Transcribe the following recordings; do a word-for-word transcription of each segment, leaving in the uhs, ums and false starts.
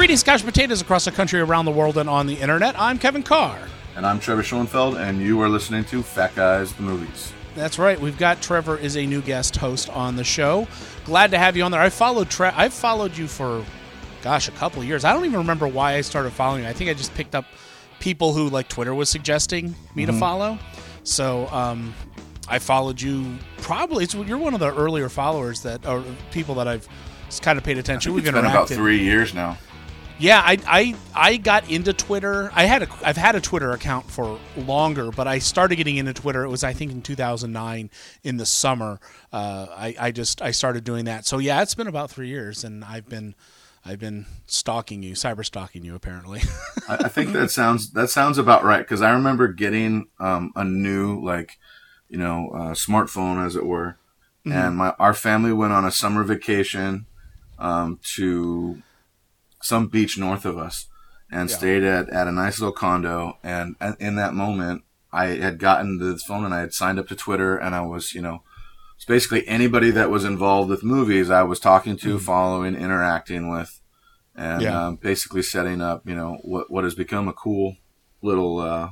Greetings, couch potatoes across the country, around the world, and on the internet. I'm Kevin Carr. And I'm Trevor Schoenfeld, and you are listening to Fat Guys the Movies. That's right. We've got Trevor is a new guest host on the show. Glad to have you on there. I followed Tre- I've followed you for, gosh, a couple of years. I don't even remember why I started following you. I think I just picked up people who, like, Twitter was suggesting me mm-hmm. to follow. So um, I followed you. Probably it's, you're one of the earlier followers that, or people that I've kind of paid attention. I think We've it's been about three years now. Yeah, I, I I got into Twitter. I had a I've had a Twitter account for longer, but I started getting into Twitter. It was I think in two thousand nine in the summer. Uh, I I just I started doing that. So yeah, it's been about three years, and I've been I've been stalking you, cyber stalking you, apparently. I, I think that sounds that sounds about right, because I remember getting um, a new like you know uh, smartphone, as it were, mm-hmm. and my our family went on a summer vacation um, to some beach north of us and yeah. stayed at, at a nice little condo. And in that moment, I had gotten this phone and I had signed up to Twitter, and I was, you know, it's basically anybody that was involved with movies I was talking to, mm-hmm. following, interacting with, and yeah. um, basically setting up, you know, what, what has become a cool little, uh,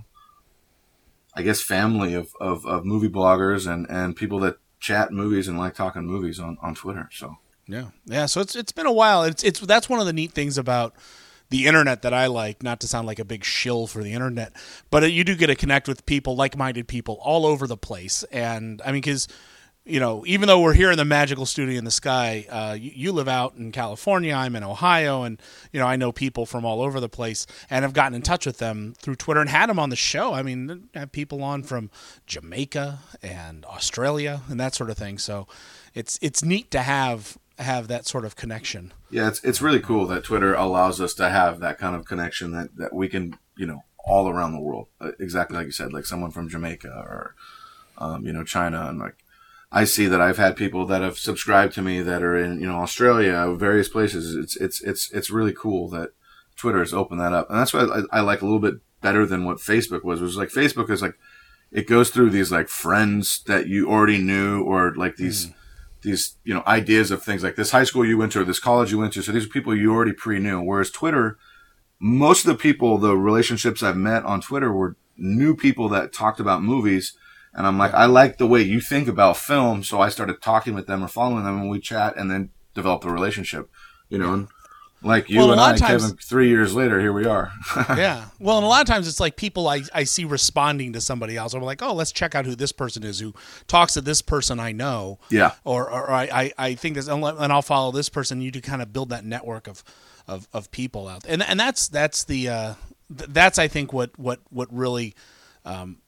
I guess, family of, of, of movie bloggers and, and people that chat movies and like talking movies on, on Twitter. So. Yeah, yeah. So it's it's been a while. It's it's that's one of the neat things about the internet that I like. Not to sound like a big shill for the internet, but you do get to connect with people, like-minded people, all over the place. And I mean, because you know, even though we're here in the magical studio in the sky, uh, you, you live out in California. I'm in Ohio, and you know, I know people from all over the place, and I've gotten in touch with them through Twitter and had them on the show. I mean, I have people on from Jamaica and Australia and that sort of thing. So it's it's neat to have. have that sort of connection. Yeah, it's it's really cool that Twitter allows us to have that kind of connection that, that we can, you know, all around the world. Uh, exactly like you said, like someone from Jamaica or, um, you know, China. And like, I see that I've had people that have subscribed to me that are in, you know, Australia, various places. It's, it's, it's, it's really cool that Twitter has opened that up. And that's what I, I like a little bit better than what Facebook was. It was like, Facebook is like, it goes through these like friends that you already knew, or like these, mm. these, you know, ideas of things like this high school you went to or this college you went to. So these are people you already pre-knew. Whereas Twitter, most of the people, the relationships I've met on Twitter were new people that talked about movies. And I'm like, I like the way you think about film. So I started talking with them or following them, and we chat and then develop a relationship, you know, and like you well, and I, times, Kevin, three years later, here we are. Yeah. Well, and a lot of times it's like people I, I see responding to somebody else. I'm like, oh, let's check out who this person is who talks to this person I know. Yeah. Or or I, I, I think this, and I'll follow this person. You do kind of build that network of, of, of people out there. And and that's that's the uh, that's I think what what what really um,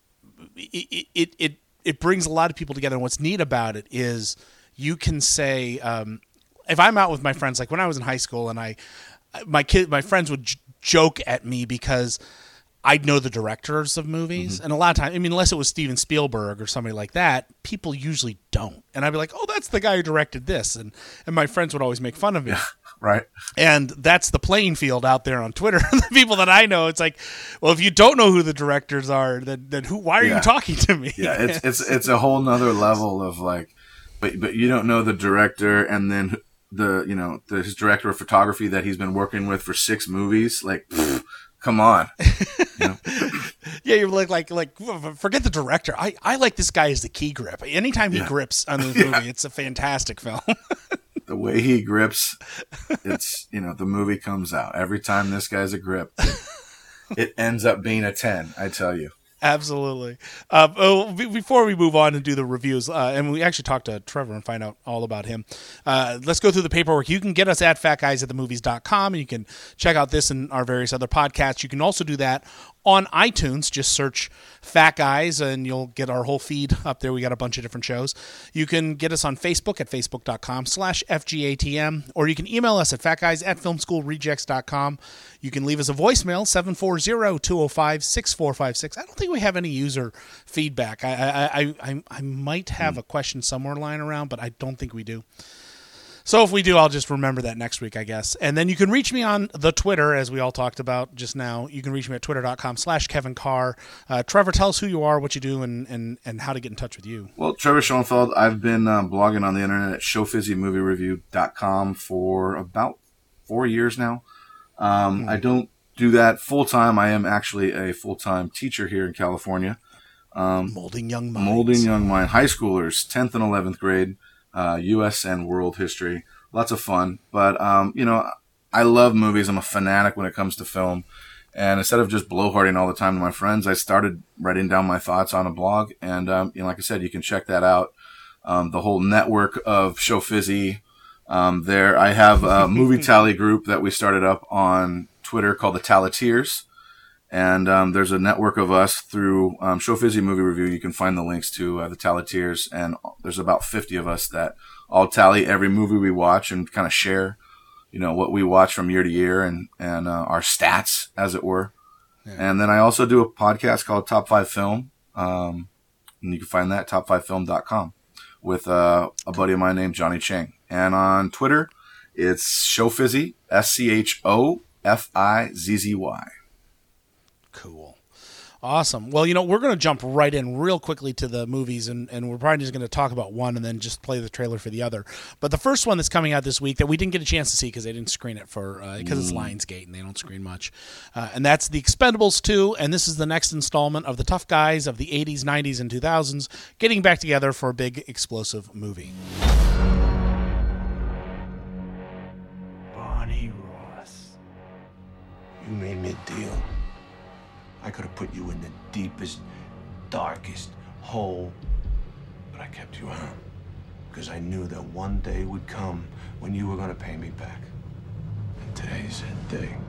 it, it it it brings a lot of people together. And what's neat about it is you can say. Um, If I'm out with my friends, like when I was in high school, and I, my kid, my friends would j- joke at me because I'd know the directors of movies, mm-hmm. and a lot of times, I mean, unless it was Steven Spielberg or somebody like that, people usually don't. And I'd be like, "Oh, that's the guy who directed this," and and my friends would always make fun of me. Yeah, right. And that's the playing field out there on Twitter. The people that I know, it's like, well, if you don't know who the directors are, then then who? Why are yeah. you talking to me? Yeah, it's it's it's a whole nother level of like, but but you don't know the director, and then. The you know the his director of photography that he's been working with for six movies, like pff, come on, you know? Yeah, you're like like like forget the director. I, I like this guy as the key grip. Anytime he yeah. grips on this movie, yeah. it's a fantastic film. The way he grips, it's you know the movie comes out every time this guy's a grip. It, it ends up being a ten, I tell you. Absolutely. Uh, oh, before we move on and do the reviews, uh, and we actually talked to Trevor and find out all about him, uh, let's go through the paperwork. You can get us at fat guys at the movies dot com, and you can check out this and our various other podcasts. You can also do that on iTunes. Just search Fat Guys, and you'll get our whole feed up there. We got a bunch of different shows. You can get us on Facebook at facebook dot com slash F G A T M, or you can email us at fatguys at film school rejects dot com. You can leave us a voicemail, seven four zero, two zero five, six four five six. I don't think we have any user feedback. I I I, I might have a question somewhere lying around, but I don't think we do. So if we do, I'll just remember that next week, I guess. And then you can reach me on the Twitter, as we all talked about just now. You can reach me at twitter dot com slash Kevin Carr. Uh, Trevor, tell us who you are, what you do, and, and, and how to get in touch with you. Well, Trevor Schoenfeld, I've been um, blogging on the internet at show fizzy movie review dot com for about four years now. Um, mm. I don't do that full time. I am actually a full time teacher here in California. Um, molding young minds. Molding young mind. High schoolers, tenth and eleventh grade, uh, U S and world history. Lots of fun. But, um, you know, I love movies. I'm a fanatic when it comes to film. And instead of just blowharding all the time to my friends, I started writing down my thoughts on a blog. And, um, you know, like I said, you can check that out. Um, the whole network of Show Fizzy. Um, there, I have a movie tally group that we started up on Twitter called the Talleteers. And, um, there's a network of us through, um, Show Fizzy Movie Review. You can find the links to, uh, the Talleteers. And there's about fifty of us that all tally every movie we watch and kind of share, you know, what we watch from year to year and, and, uh, our stats, as it were. Yeah. And then I also do a podcast called Top five Film. Um, and you can find that at top five film dot com with, uh, a buddy of mine named Johnny Chang. And on Twitter, it's Show Fizzy, S C H O F I Z Z Y. Cool. Awesome. Well, you know, we're going to jump right in real quickly to the movies, and, and we're probably just going to talk about one and then just play the trailer for the other. But the first one that's coming out this week that we didn't get a chance to see because they didn't screen it for uh, because it's Lionsgate and they don't screen much, uh, and that's The Expendables two, and this is the next installment of the tough guys of the eighties, nineties, and two thousands getting back together for a big explosive movie. Barney Ross, you made me a deal. I could have put you in the deepest, darkest hole, but I kept you out because I knew that one day would come when you were going to pay me back. And today's that day.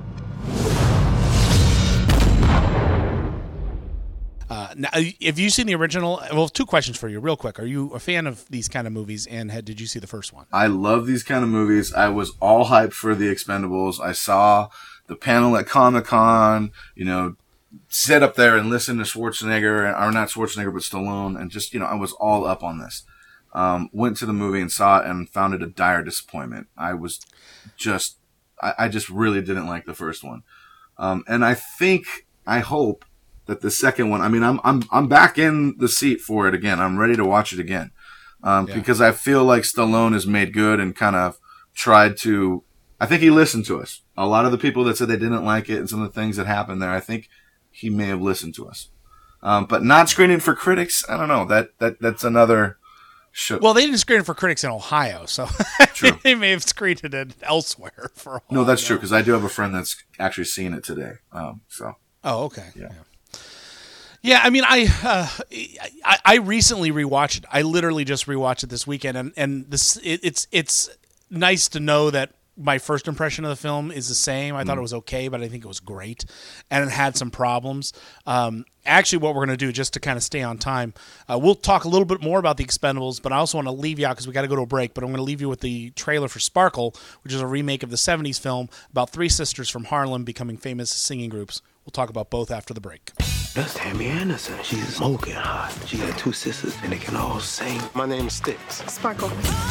Uh, now, have you seen the original? Well, two questions for you real quick. Are you a fan of these kind of movies, and had, did you see the first one? I love these kind of movies. I was all hyped for The Expendables. I saw the panel at Comic-Con, you know, sit up there and listen to Schwarzenegger, or not Schwarzenegger, but Stallone, and just, you know, I was all up on this. Um, went to the movie and saw it and found it a dire disappointment. I was just, I, I just really didn't like the first one. Um, and I think, I hope that the second one, I mean, I'm, I'm, I'm back in the seat for it again. I'm ready to watch it again. Um, yeah. Because I feel like Stallone has made good and kind of tried to, I think he listened to us. A lot of the people that said they didn't like it and some of the things that happened there, I think he may have listened to us. Um, but not screening for critics, I don't know. That that that's another show. Well, they didn't screen it for critics in Ohio, so they may have screened it elsewhere. For all no, that's true, because I do have a friend that's actually seen it today. Um, so. Oh, okay. Yeah. Yeah. Yeah, I mean, I, uh, I I recently rewatched it. I literally just rewatched it this weekend, and and this it, it's it's nice to know that my first impression of the film is the same. I mm. thought it was okay, but I think it was great, and it had some problems. Um, actually, what we're going to do, just to kind of stay on time, uh, we'll talk a little bit more about The Expendables, but I also want to leave you out because we got to go to a break. But I'm going to leave you with the trailer for Sparkle, which is a remake of the seventies film about three sisters from Harlem becoming famous singing groups. We'll talk about both after the break. That's Tammy Anderson. She's smoking hot. She got two sisters, and they can all sing. My name's Sticks. Sparkle.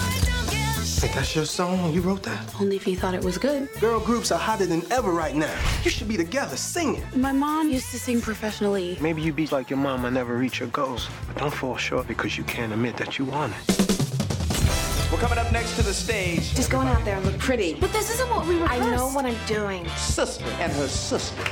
Hey, that's your song? You wrote that? Only if you thought it was good. Girl groups are hotter than ever right now. You should be together singing. My mom used to sing professionally. Maybe you be like your mom and never reach your goals. But don't fall short because you can't admit that you want it. We're coming up next to the stage. Just going out there and look pretty. But this isn't what we rehearsed. I know what I'm doing. Sister and her sisters.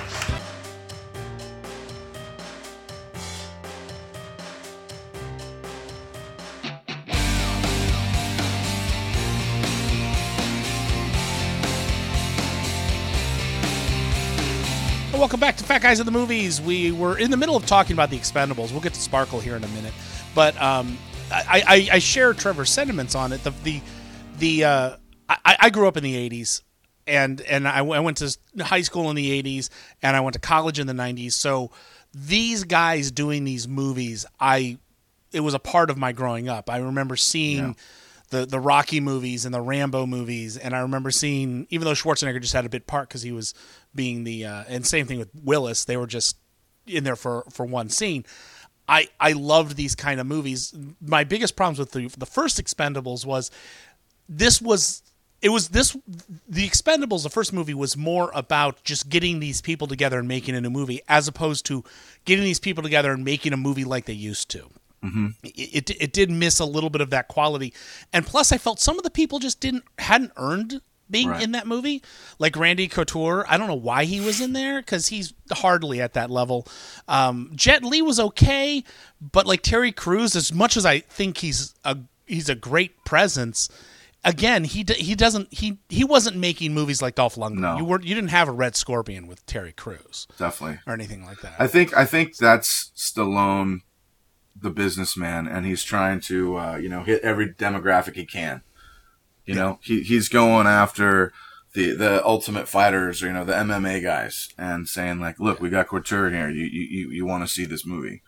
Welcome back to Fat Guys at the Movies. We were in the middle of talking about The Expendables. We'll get to Sparkle here in a minute, but um, I, I, I share Trevor's sentiments on it. The the the uh, I, I grew up in the eighties, and and I, I went to high school in the eighties, and I went to college in the nineties. So these guys doing these movies, I it was a part of my growing up. I remember seeing. Yeah. The the Rocky movies and the Rambo movies, and I remember seeing, even though Schwarzenegger just had a bit part because he was being the, uh, and same thing with Willis, they were just in there for, for one scene. I I loved these kind of movies. My biggest problems with the the first Expendables was this was it was this the Expendables. The first movie was more about just getting these people together and making a new movie, as opposed to getting these people together and making a movie like they used to. Mm-hmm. It, it it did miss a little bit of that quality, and plus I felt some of the people just didn't hadn't earned being Right. in that movie. Like Randy Couture, I don't know why he was in there because he's hardly at that level. Um, Jet Li was okay, but like Terry Crews, as much as I think he's a he's a great presence, again he d- he doesn't he he wasn't making movies like Dolph Lundgren. No. You were you didn't have a Red Scorpion with Terry Crews Definitely. or anything like that. I think I think that's Stallone, the businessman, and he's trying to uh, you know hit every demographic he can. You know, he he's going after the the ultimate fighters, or you know, the M M A guys, and saying like, "Look, we got Couture here. You you you want to see this movie?"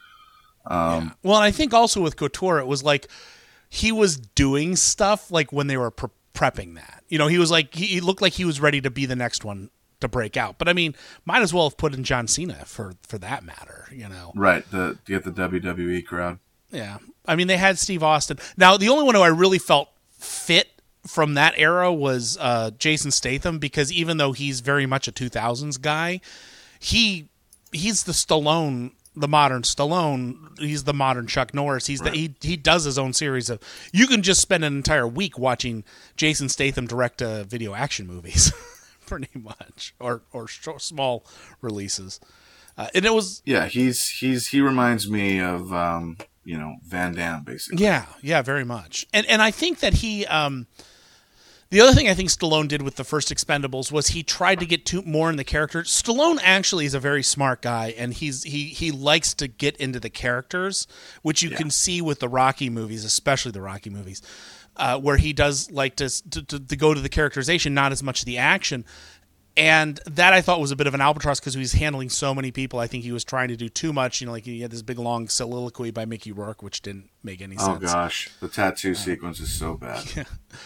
Um, Yeah. Well, and I think also with Couture, it was like he was doing stuff like when they were pre- prepping that. You know, he was like he, he looked like he was ready to be the next one to break out. But I mean, might as well have put in John Cena for for that matter. You know, right? The to get the W W E crowd. yeah. I mean, they had Steve Austin. Now, the only one who I really felt fit from that era was uh, Jason Statham, because even though he's very much a two thousands guy, he he's the Stallone, the modern Stallone. He's the modern Chuck Norris. He's Right. the, he he does his own series of. You can just spend an entire week watching Jason Statham direct uh, video action movies, pretty much, or or sh- small releases. Uh, and it was Yeah, he's he's he reminds me of um, you know Van Damme basically. Yeah, yeah, very much. And and I think that he um the other thing I think Stallone did with the first Expendables was he tried to get too more in the character. Stallone actually is a very smart guy, and he's he he likes to get into the characters, which you Yeah. can see with the Rocky movies, especially the Rocky movies, uh, where he does like to, to to to go to the characterization, not as much the action. And that I thought was a bit of an albatross because he was handling so many people. I think he was trying to do too much. You know, like he had this big long soliloquy by Mickey Rourke, which didn't make any Oh sense. gosh, the tattoo sequence is so bad.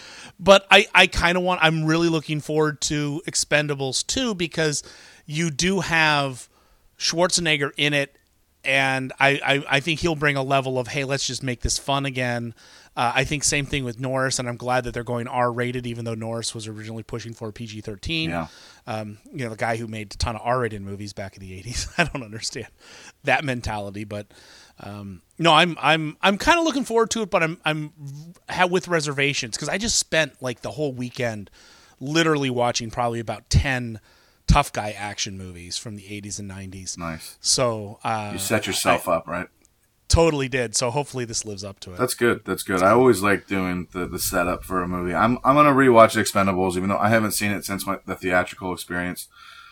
But I, I kind of want, I'm really looking forward to Expendables two because you do have Schwarzenegger in it. And I, I, I think he'll bring a level of, hey, let's just make this fun again. Uh, I think same thing with Norris, and I'm glad that they're going R-rated, even though Norris was originally pushing for P G thirteen. Yeah. Um, you know, the guy who made a ton of R-rated movies back in the eighties. I don't understand that mentality, but um, no, I'm I'm I'm kind of looking forward to it, but I'm I'm ha- with reservations because I just spent like the whole weekend literally watching probably about ten tough guy action movies from the eighties and nineties. Nice. So uh, You set yourself up, right? Totally did. So hopefully this lives up to it. That's good. That's good. I always like doing the, the setup for a movie. I'm I'm gonna rewatch Expendables, even though I haven't seen it since my, the theatrical experience.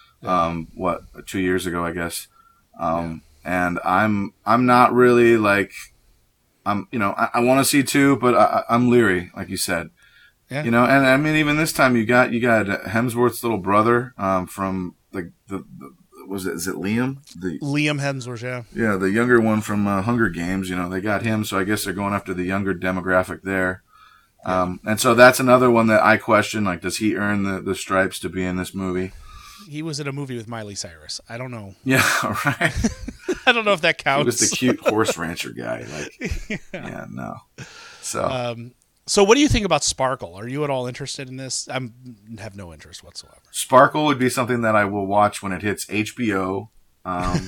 Um, what two years ago, I guess. Um, and I'm I'm not really like I'm you know I, I want to see two, but I, I'm leery, like you said. Yeah. You know, and I mean even this time you got you got Hemsworth's little brother um, from the, the the was it is it Liam the Liam Hemsworth, yeah. Yeah, the younger one from uh, Hunger Games, you know, they got him, so I guess they're going after the younger demographic there. Um, and so that's another one that I question, like, does he earn the, the stripes to be in this movie? He was in a movie with Miley Cyrus. I don't know. Yeah, right. I don't know if that He counts. was the cute horse rancher guy. Like, yeah. yeah, no. So, Um, so what do you think about Sparkle? Are you at all interested in this? I have no interest whatsoever. Sparkle would be something that I will watch when it hits H B O. Um,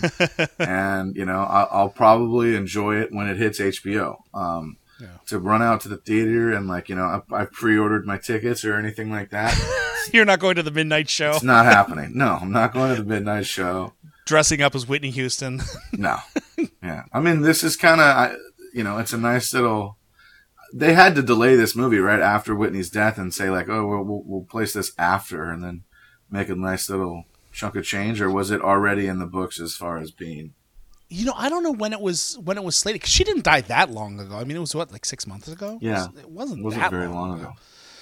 and, you know, I, I'll probably enjoy it when it hits H B O. Um, Yeah. To run out to the theater and, like, you know, I, I've pre-ordered my tickets or anything like that. You're not going to the midnight show, It's not happening. No, I'm not going to the midnight show. dressing up as Whitney Houston. No. Yeah. I mean, this is kind of, you know, it's a nice little. They had to delay this movie right after Whitney's death and say, like, oh, we'll, we'll, we'll place this after and then make a nice little chunk of change. Or was it already in the books as far as being? You know, I don't know when it was when it was slated. 'Cause she didn't die that long ago. I mean, it was what, like six months ago? Yeah. It wasn't. It wasn't that very long, long ago.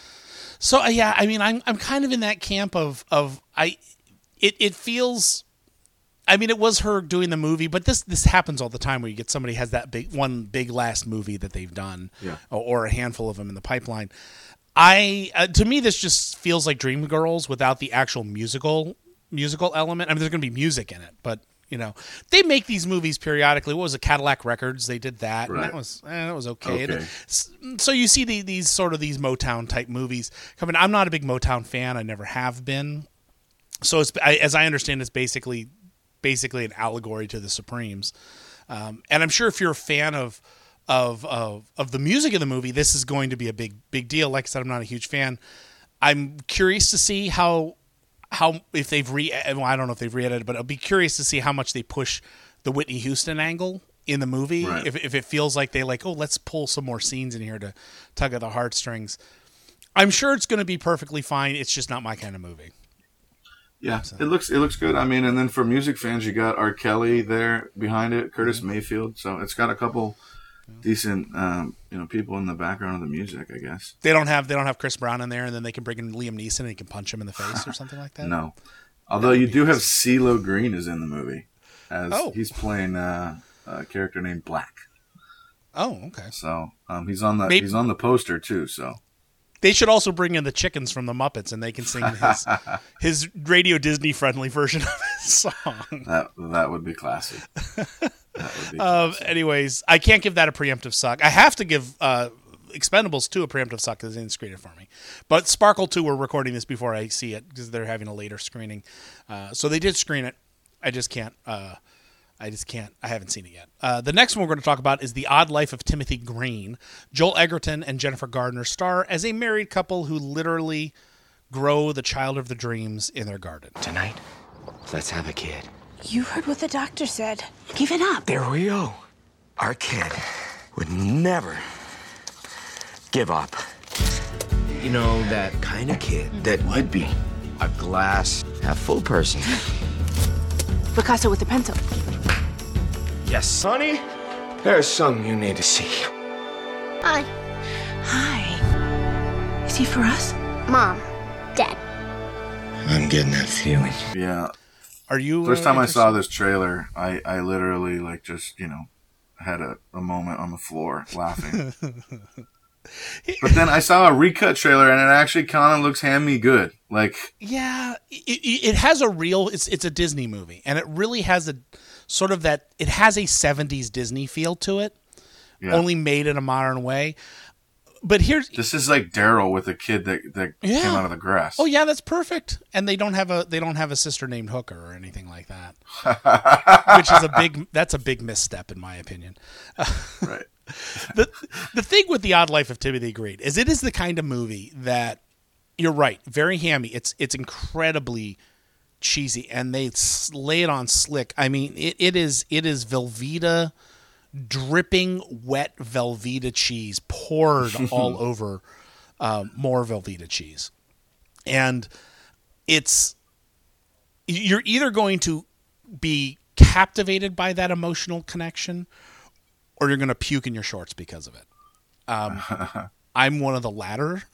So uh, yeah, I mean, I'm I'm kind of in that camp of of I. It it feels. I mean, it was her doing the movie, but this this happens all the time where you get somebody has that big one big last movie that they've done, Yeah. or, or a handful of them in the pipeline. I uh, to me this just feels like Dreamgirls without the actual musical musical element. I mean, there's going to be music in it, but you know, they make these movies periodically. What was it, Cadillac Records? They did that, and Right. that was eh, that was okay. Okay. And s- so you see the, these sort of these Motown type movies coming. I'm not a big Motown fan. I never have been. So it's, I, as I understand, it's basically basically an allegory to the Supremes. Um, and I'm sure if you're a fan of, of of of the music of the movie, this is going to be a big big deal. Like I said, I'm not a huge fan. I'm curious to see how how if they've re well, I don't know if they've re-edited, but I'll be curious to see how much they push the Whitney Houston angle in the movie. Right. If if it feels like they like, oh, let's pull some more scenes in here to tug at the heartstrings. I'm sure it's going to be perfectly fine. It's just not my kind of movie. Yeah, so. it looks it looks good. I mean, and then for music fans, you got R. Kelly there behind it, Curtis mm-hmm. Mayfield. So it's got a couple yeah. decent, um, you know, people in the background of the music. I guess they don't have they don't have Chris Brown in there, and then they can bring in Liam Neeson and he can punch him in the face or something like that. No, although you do have CeeLo Green is in the movie, as oh. he's playing uh, a character named Black. Oh, okay. So um, he's on the Maybe. he's on the poster too. So. They should also bring in the chickens from the Muppets, and they can sing his his Radio Disney friendly version of his song. That that would be classy. That would be um, classy. Anyways, I can't give that a preemptive suck. I have to give uh, Expendables two a preemptive suck because they didn't screen it for me. But Sparkle two, we're recording this before I see it because they're having a later screening. Uh, so they did screen it. I just can't. Uh, I just can't. I haven't seen it yet. Uh, the next one we're going to talk about is The Odd Life of Timothy Green. Joel Edgerton and Jennifer Gardner star as a married couple who literally grow the child of their dreams in their garden. Tonight, let's have a kid. You heard what the doctor said. Give it up. There we go. Our kid would never give up. You know, that kind of kid that would be a glass half full person. Picasso with a pencil. Yes. Honey, there's something you need to see. Hi. Hi. Is he for us? Mom. Dad. I'm getting that feeling. Yeah. Are you... First uh, time I saw this trailer, I, I literally, like, just, you know, had a, a moment on the floor laughing. But then I saw a recut trailer, and it actually kind of looks hammy good. Like, yeah, it, it has a real. It's it's a Disney movie, and it really has a sort of that. It has a seventies Disney feel to it, yeah. only made in a modern way. But here's this is like Daryl with a kid that that yeah. came out of the grass. Oh yeah, that's perfect. And they don't have a they don't have a sister named Hooker or anything like that, which is a big. That's a big misstep in my opinion. Right. the the thing with The Odd Life of Timothy Green is it is the kind of movie that you're right, very hammy. It's it's incredibly cheesy, and they lay it on slick. I mean, it, it is it is Velveeta, dripping wet Velveeta cheese poured all over um, more Velveeta cheese, and it's you're either going to be captivated by that emotional connection, or you're going to puke in your shorts because of it. Um, I'm one of the latter.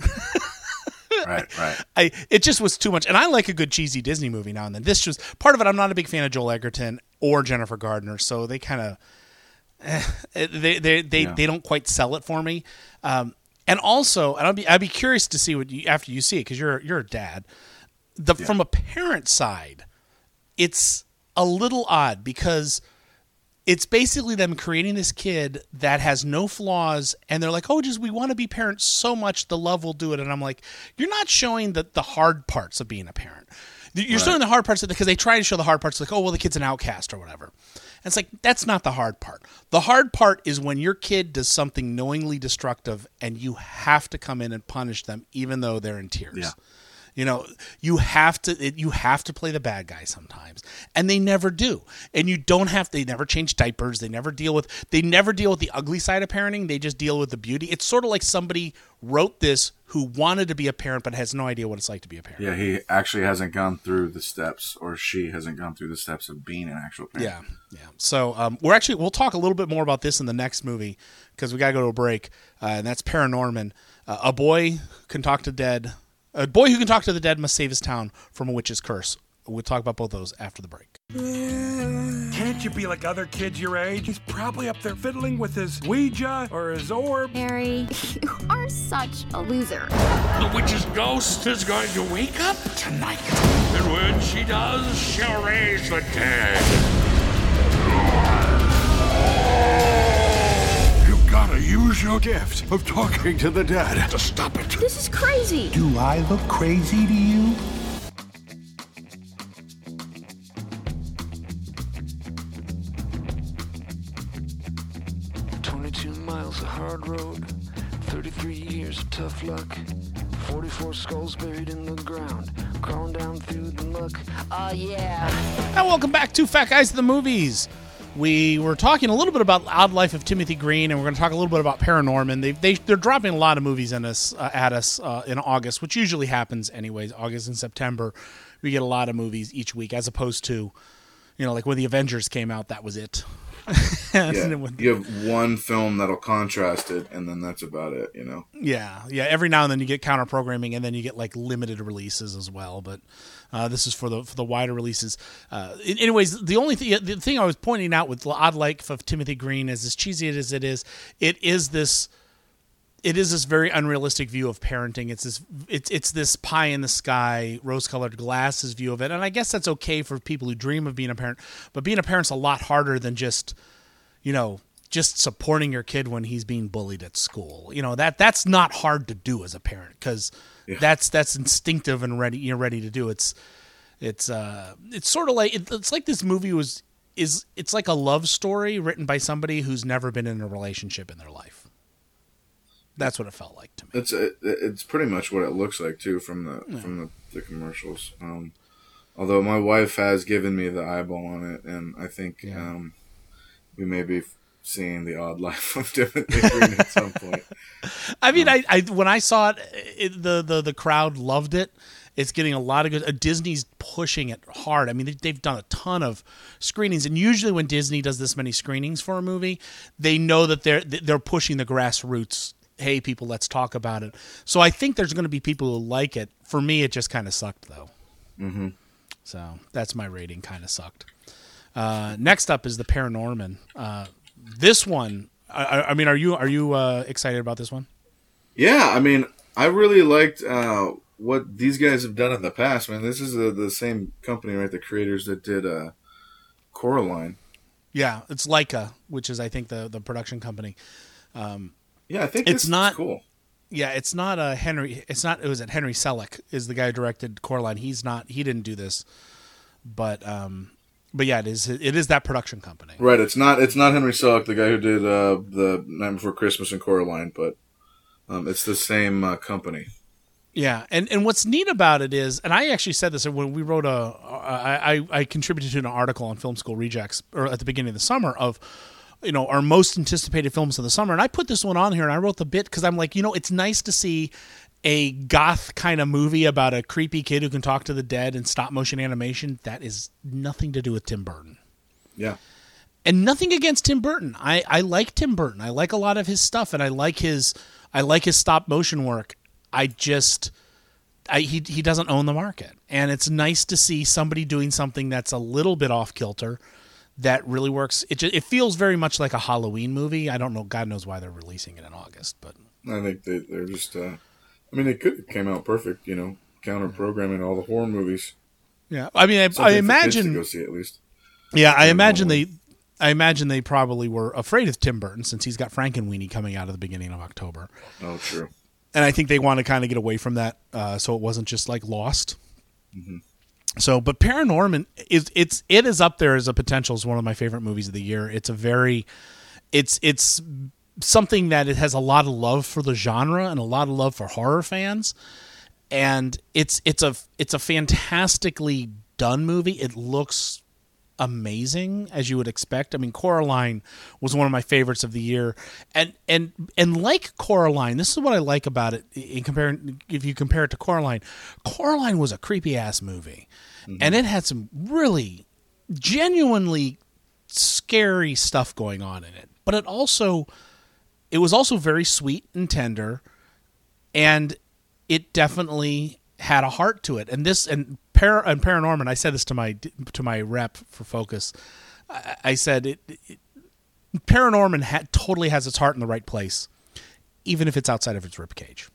Right, right. I it just was too much, and I like a good cheesy Disney movie now and then. This was part of it. I'm not a big fan of Joel Edgerton or Jennifer Gardner, so they kind of eh, they they they, yeah. they don't quite sell it for me. Um, and also, and I'd be I'd be curious to see what you, after you see it because you're you're a dad. The yeah. From a parent side, it's a little odd because it's basically them creating this kid that has no flaws, and they're like, oh, just we want to be parents so much, the love will do it. And I'm like, you're not showing the, the hard parts of being a parent. You're right. showing the hard parts of it because they try to show the hard parts like, oh, well, the kid's an outcast or whatever. And it's like, that's not the hard part. The hard part is when your kid does something knowingly destructive and you have to come in and punish them even though they're in tears. Yeah. You know, you have to you have to play the bad guy sometimes, and they never do. And you don't have they never change diapers. They never deal with they never deal with the ugly side of parenting. They just deal with the beauty. It's sort of like somebody wrote this who wanted to be a parent but has no idea what it's like to be a parent. Yeah, he actually hasn't gone through the steps, or she hasn't gone through the steps of being an actual parent. Yeah, yeah. So um, we're actually we'll talk a little bit more about this in the next movie because we got to go to a break, uh, and that's Paranorman. Uh, a boy can talk to dead. A boy who can talk to the dead must save his town from a witch's curse. We'll talk about both those after the break. Can't you be like other kids your age? He's probably up there fiddling with his Ouija or his orb. Harry, you are such a loser. The witch's ghost is going to wake up tonight. And when she does, she'll raise the dead. Gotta use your gift of talking to the dead to stop it. This is crazy. Do I look crazy to you? twenty-two miles of hard road, thirty-three years of tough luck, forty-four skulls buried in the ground, crawling down through the muck. Oh, yeah. And welcome back to Fat Guys to the Movies. We were talking a little bit about Odd Life of Timothy Green, and we're going to talk a little bit about Paranorman. They, they, they're dropping a lot of movies in us, uh, at us uh, in August, which usually happens anyways. August and September, we get a lot of movies each week, as opposed to, you know, like when the Avengers came out, that was it. Yeah, you have one film that'll contrast it, and then that's about it, you know? Yeah, yeah. Every now and then you get counter programming, and then you get like limited releases as well. But uh, this is for the for the wider releases. Uh, anyways, the only thing the thing I was pointing out with Odd Life of Timothy Green, is as cheesy as it is, it is this. It is this very unrealistic view of parenting. It's this, it's it's this pie in the sky, rose-colored glasses view of it, and I guess that's okay for people who dream of being a parent. But being a parent's a lot harder than just, you know, just supporting your kid when he's being bullied at school. You know, that that's not hard to do as a parent, because yeah. that's that's instinctive and ready. You're ready to do. It's it's uh it's sort of like it, it's like this movie was is it's like a love story written by somebody who's never been in a relationship in their life. That's what it felt like to me. It's it, it's pretty much what it looks like too from the yeah. from the, the commercials. Um, although my wife has given me the eyeball on it, and I think yeah. um, we may be seeing the Odd Life of Timothy Green at some point. I mean, um, I, I when I saw it, it, the the the crowd loved it. It's getting a lot of good. Uh, Disney's pushing it hard. I mean, they, they've done a ton of screenings, and usually when Disney does this many screenings for a movie, they know that they're they're pushing the grassroots. Hey, people, let's talk about it. So I think there's going to be people who like it. For me, it just kind of sucked, though. Mm-hmm. So that's my rating. Kind of sucked. Uh, next up is the Paranorman. Uh, this one, I, I mean, are you are you uh, excited about this one? Yeah, I mean, I really liked uh, what these guys have done in the past. Man, this is the the same company, right? The creators that did uh, Coraline. Yeah, it's Leica, which is I think the the production company. Um, Yeah, I think it's not cool. Yeah, it's not a Henry. It's not. It was at Henry Selick is the guy who directed Coraline. He's not. He didn't do this, but um, but yeah, it is. It is that production company. Right. It's not. It's not Henry Selick, the guy who did uh, the Night Before Christmas and Coraline, but um, it's the same uh, company. Yeah, and and what's neat about it is, and I actually said this when we wrote a. I I, I contributed to an article on Film School Rejects or at the beginning of the summer of. You know, our most anticipated films of the summer. And I put this one on here and I wrote the bit because I'm like, you know, it's nice to see a goth kind of movie about a creepy kid who can talk to the dead and stop motion animation. That is nothing to do with Tim Burton. Yeah. And nothing against Tim Burton. I, I like Tim Burton. I like a lot of his stuff and I like his I like his stop motion work. I just I he he doesn't own the market. And it's nice to see somebody doing something that's a little bit off kilter. That really works. It just, it feels very much like a Halloween movie. I don't know. God knows why they're releasing it in August, but I think they, they're just. Uh, I mean, it could it came out perfect. You know, counter programming all the horror movies. Yeah, I mean, I, I imagine. To go see at least. Yeah, I imagine they. I imagine they probably were afraid of Tim Burton since he's got Frankenweenie coming out at the beginning of October. Oh, true. And I think they want to kind of get away from that, uh, so it wasn't just like Lost. Mm-hmm. So, but Paranorman is it's it is up there as a potential as one of my favorite movies of the year. It's a very, it's it's something that it has a lot of love for the genre and a lot of love for horror fans, and it's it's a it's a fantastically done movie. It looks amazing as you would expect. I mean, Coraline was one of my favorites of the year, and and and like Coraline, this is what I like about it. In comparing, if you compare it to Coraline, Coraline was a creepy ass movie, mm-hmm. and it had some really genuinely scary stuff going on in it. But it also, it was also very sweet and tender, and it definitely had a heart to it. And this and Par- and Paranorman, I said this to my to my rep for Focus. I, I said it, it Paranorman ha- totally has its heart in the right place, even if it's outside of its ribcage.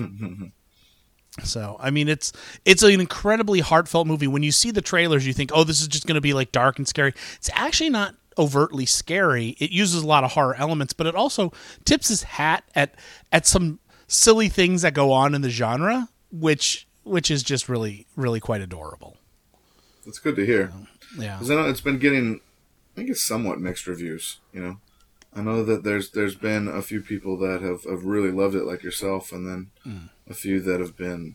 So, I mean, it's it's an incredibly heartfelt movie. When you see the trailers, you think, "Oh, this is just going to be like dark and scary." It's actually not overtly scary. It uses a lot of horror elements, but it also tips its hat at at some silly things that go on in the genre, which. Which is just really, really quite adorable. That's good to hear. Yeah. Because I know it's been getting, I think it's somewhat mixed reviews, you know? I know that there's there's been a few people that have, have really loved it, like yourself, and then Mm. a few that have been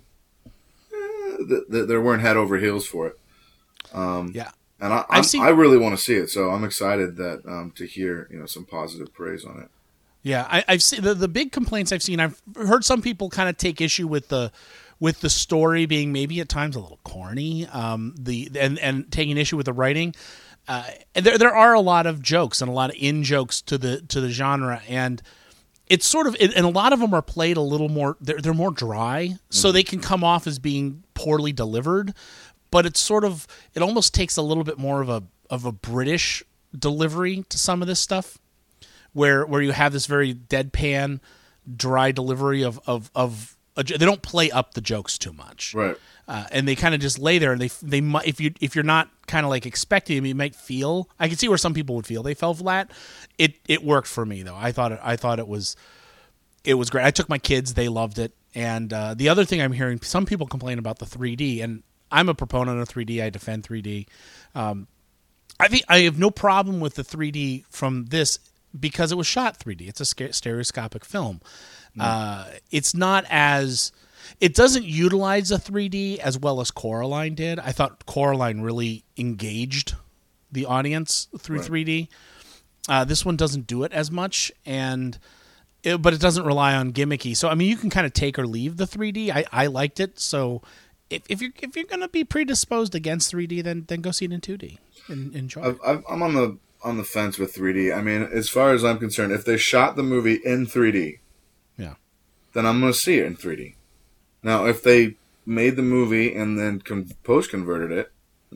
eh, that, that there weren't head over heels for it. Um, Yeah. and I I've I'm, seen- I really want to see it, so I'm excited that um, to hear you know some positive praise on it. Yeah, I, I've seen the, the big complaints I've seen. I've heard some people kind of take issue with the with the story being maybe at times a little corny. Um, the and and taking issue with the writing. Uh, and there there are a lot of jokes and a lot of in jokes to the to the genre, and it's sort of and a lot of them are played a little more. They're they're more dry, so they can come off as being poorly delivered. But it's sort of it almost takes a little bit more of a of a British delivery to some of this stuff. Where where you have this very deadpan, dry delivery of of of a, they don't play up the jokes too much, right? Uh, and they kind of just lay there, and they they might if you if you're not kind of like expecting them, you might feel. I can see where some people would feel they fell flat. It it worked for me though. I thought it, I thought it was it was great. I took my kids; they loved it. And uh, the other thing I'm hearing, some people complain about the three D, and I'm a proponent of three D. I defend three D. Um, I think I have no problem with the three D from this. Because it was shot three D. It's a stereoscopic film. Mm. Uh, it's not as... It doesn't utilize the three D as well as Coraline did. I thought Coraline really engaged the audience through right. three D. Uh, this one doesn't do it as much, and it, but it doesn't rely on gimmicky. So, I mean, you can kind of take or leave the three D. I, I liked it. So if, if you're if you're going to be predisposed against three D, then then go see it in two D and enjoy I've, it. I've, I'm on the... on the fence with three D. I mean, as far as I'm concerned, if they shot the movie in three D, yeah, then I'm going to see it in three D. Now, if they made the movie and then con- post-converted it,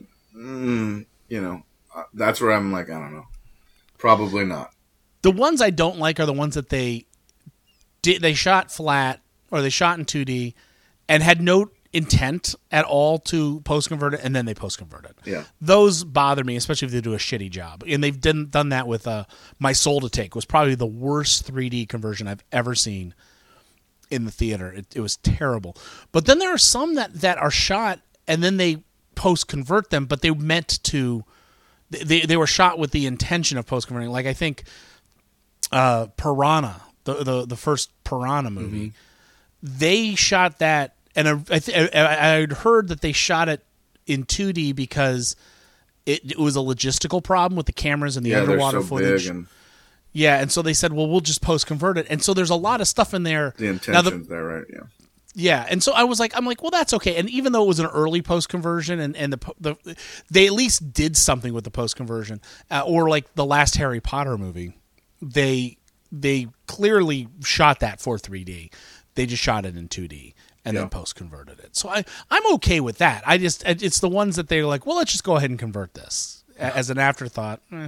mm, you know, that's where I'm like, I don't know. Probably not. The ones I don't like are the ones that they did, they shot flat or they shot in two D and had no intent at all to post convert it, and then they post convert it. Yeah, those bother me, especially if they do a shitty job. And they've done done that with uh, My Soul to Take was probably the worst three D conversion I've ever seen in the theater. It, it was terrible. But then there are some that, that are shot and then they post convert them, but they meant to. They they were shot with the intention of post converting. Like I think uh, Piranha, the, the the first Piranha movie, mm-hmm. they shot that. And I, th- I I'd heard that they shot it in two D because it, it was a logistical problem with the cameras and the yeah, underwater they're so footage. Big and yeah, and so they said, well, we'll just post convert it. And so there's a lot of stuff in there. The intention's there, right? Yeah. Yeah, and so I was like, I'm like, well, that's okay. And even though it was an early post conversion, and and the the they at least did something with the post conversion, uh, or like the last Harry Potter movie, they they clearly shot that for three D. They just shot it in two D. And yeah. then post converted it. So I, I'm okay with that. I just it's the ones that they're like, well, let's just go ahead and convert this as an afterthought. Eh.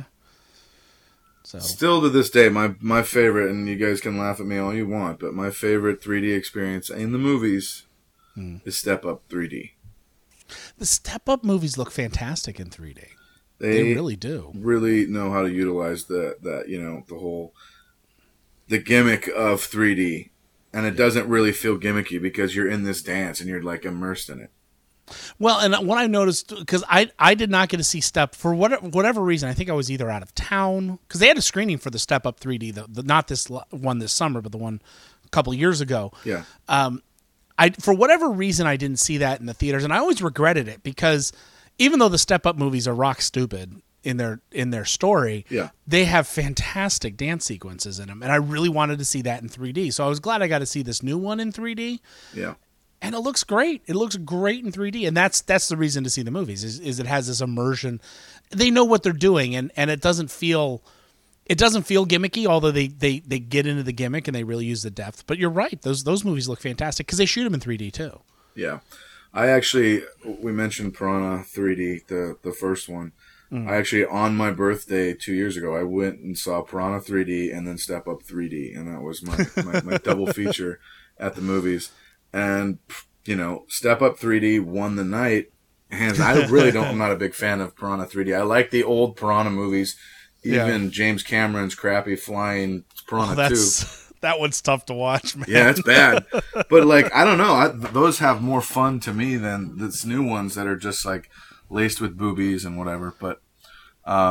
So still to this day, my my favorite, and you guys can laugh at me all you want, but my favorite three D experience in the movies hmm. is Step Up three D. The Step Up movies look fantastic in three D. They, they really do. Really know how to utilize the that you know the whole the gimmick of three D. And it doesn't really feel gimmicky because you're in this dance and you're like immersed in it. Well, and what I noticed, because I, I did not get to see Step, for whatever, whatever reason, I think I was either out of town, because they had a screening for the Step Up three D, the, the, not this one this summer, but the one a couple of years ago. Yeah. Um, I for whatever reason, I didn't see that in the theaters, and I always regretted it, because even though the Step Up movies are rock stupid in their in their story, yeah. they have fantastic dance sequences in them, and I really wanted to see that in three D. So I was glad I got to see this new one in three D. Yeah, and it looks great. It looks great in three D, and that's that's the reason to see the movies is, is it has this immersion. They know what they're doing, and, and it doesn't feel it doesn't feel gimmicky. Although they, they, they get into the gimmick and they really use the depth. But you're right; those those movies look fantastic because they shoot them in three D too. Yeah, I actually we mentioned Piranha three D, the the first one. Mm. I actually, on my birthday two years ago, I went and saw Piranha three D and then Step Up three D, and that was my, my, my double feature at the movies. And, you know, Step Up three D won the night. Hands, I really don't, I'm not a big fan of Piranha three D. I like the old Piranha movies, even yeah. James Cameron's crappy flying Piranha oh, that's, two. That one's tough to watch, man. Yeah, it's bad. But, like, I don't know. I, those have more fun to me than this new ones that are just, like, laced with boobies and whatever, but um,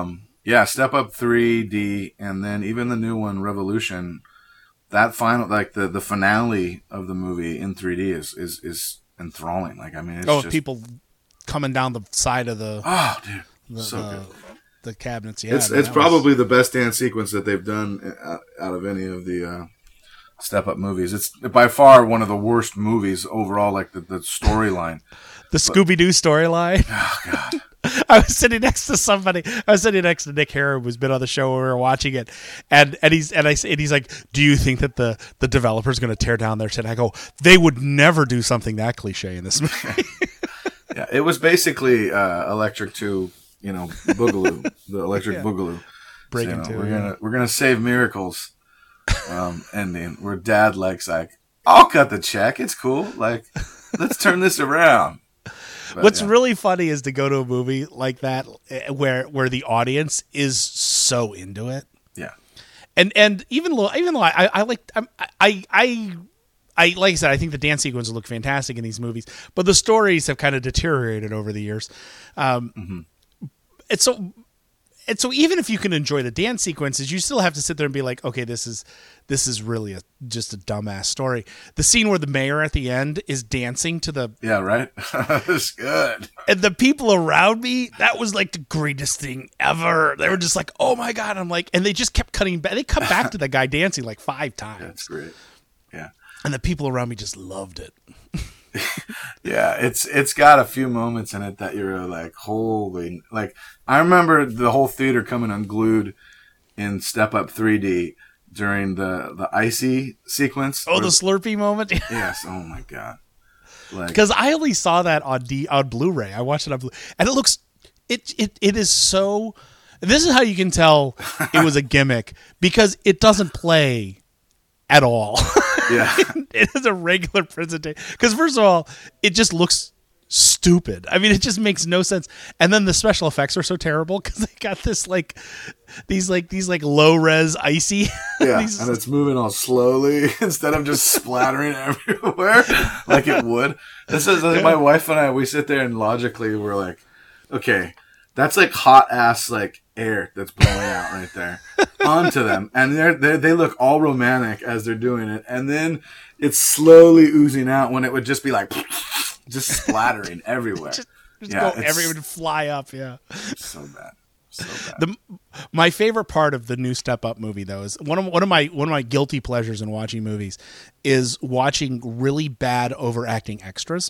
Yeah, Step Up three D, and then even the new one, Revolution. That final, like the, the finale of the movie in three D is is, is enthralling. Like, I mean, it's oh, just people coming down the side of the oh, dude, the, so the, good. the cabinets. Yeah, It's man, it's that probably was... the best dance sequence that they've done out, out of any of the uh, Step Up movies. It's by far one of the worst movies overall. Like the, the storyline, the Scooby Doo storyline. Oh God. I was sitting next to somebody. I was sitting next to Nick Harron, who's been on the show when we were watching it, and and he's and I and he's like, "Do you think that the the developer's going to tear down their set?" I go, "They would never do something that cliche in this movie." Yeah, it was basically uh, Electric Two, you know, Boogaloo, the Electric Yeah. Boogaloo. Breaking so, you know, Two, We're yeah. gonna we're gonna save miracles. Um, ending where Dad likes like, I'll cut the check. It's cool. Like, let's turn this around. But, What's yeah. really funny is to go to a movie like that eh, where where the audience is so into it. Yeah. And and even though even though I I like I'm- I I I like I said I think the dance sequences look fantastic in these movies, but the stories have kind of deteriorated over the years. Um, Mm-hmm. And so and so even if you can enjoy the dance sequences, you still have to sit there and be like, okay, this is this is really a just a dumbass story. The scene where the mayor at the end is dancing to the Yeah, right. It's good. and the people around me, that was like the greatest thing ever. They were just like, oh my God. I'm like, and they just kept cutting back. They cut back to the guy dancing like five times. That's great. Yeah. And the people around me just loved it. Yeah, it's it's got a few moments in it that you're like, holy, like I remember the whole theater coming unglued in Step Up three D during the the icy sequence. Oh, where- the Slurpee moment. yes. Oh my God. Like, Because I only saw that on D on Blu-ray. I watched it on Blu, and it looks it it it is so. This is how you can tell it was a gimmick because it doesn't play at all. yeah. It is a regular presentation. Because first of all, it just looks stupid. I mean, it just makes no sense. And then the special effects are so terrible because they got this like these like these like low res icy. Yeah, these, and it's moving all slowly instead of just splattering everywhere like it would. This is like my wife and I. We sit there and logically we're like, okay, that's like hot ass like air that's blowing out right there onto them, and they they they look all romantic as they're doing it, and then it's slowly oozing out when it would just be like just splattering everywhere. just just yeah, go everywhere to fly up. Yeah, so bad. So bad. The my favorite part of the new Step Up movie though is one of one of my one of my guilty pleasures in watching movies is watching really bad overacting extras.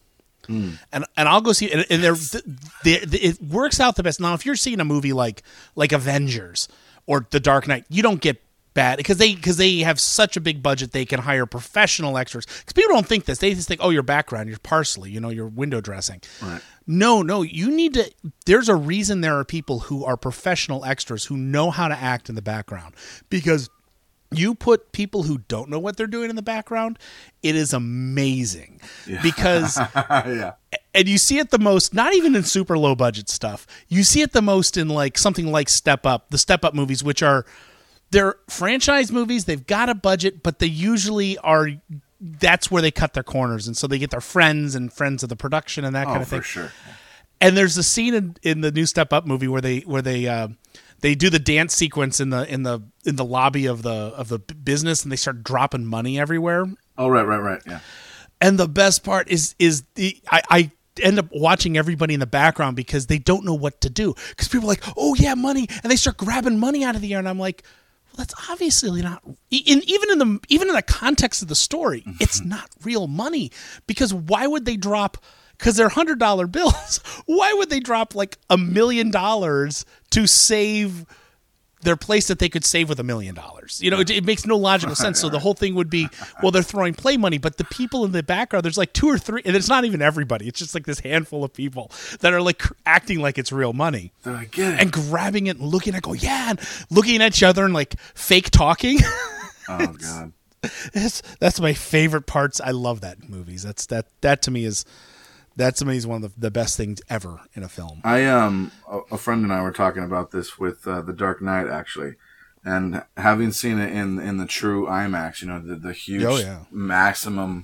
Mm. And and I'll go see and, and they're, they, they, it works out the best. Now, if you're seeing a movie like like Avengers or The Dark Knight, you don't get bad because they because they have such a big budget they can hire professional extras. Because people don't think this; they just think, oh, your background, your parsley, you know, your window dressing. Right. No, no, you need to. There's a reason there are people who are professional extras who know how to act in the background because. You put people who don't know what they're doing in the background, it is amazing. Yeah. Because yeah. and you see it the most, not even in super low budget stuff. You see it the most in like something like Step Up, the Step Up movies, which are they're franchise movies. They've got a budget, but they usually are. That's where they cut their corners, and so they get their friends and friends of the production and that Oh, kind of thing. for sure. And there's a scene in, in the new Step Up movie where they where they uh, they do the dance sequence in the in the in the lobby of the of the business, and they start dropping money everywhere. Oh, right, right, right. Yeah. And the best part is is the I, I end up watching everybody in the background because they don't know what to do because people are like, oh yeah, money, and they start grabbing money out of the air, and I'm like, well, that's obviously not in even in the even in the context of the story, it's not real money because why would they drop? Because they're hundred dollar bills. Why would they drop like a million dollars to save their place that they could save with a million dollars? You know, it, it makes no logical sense. So the whole thing would be, well, they're throwing play money, but the people in the background, there's like two or three, and it's not even everybody. It's just like this handful of people that are like acting like it's real money. I get it. And grabbing it and looking at, go, yeah, and looking at each other and like fake talking. Oh God. That's, that's my favorite parts. I love that in movies. That's that, that to me is, That to me is one of the, the best things ever in a film. I um a, a friend and I were talking about this with uh, The Dark Knight actually, and having seen it in in the true IMAX, you know, the the huge Oh, yeah. maximum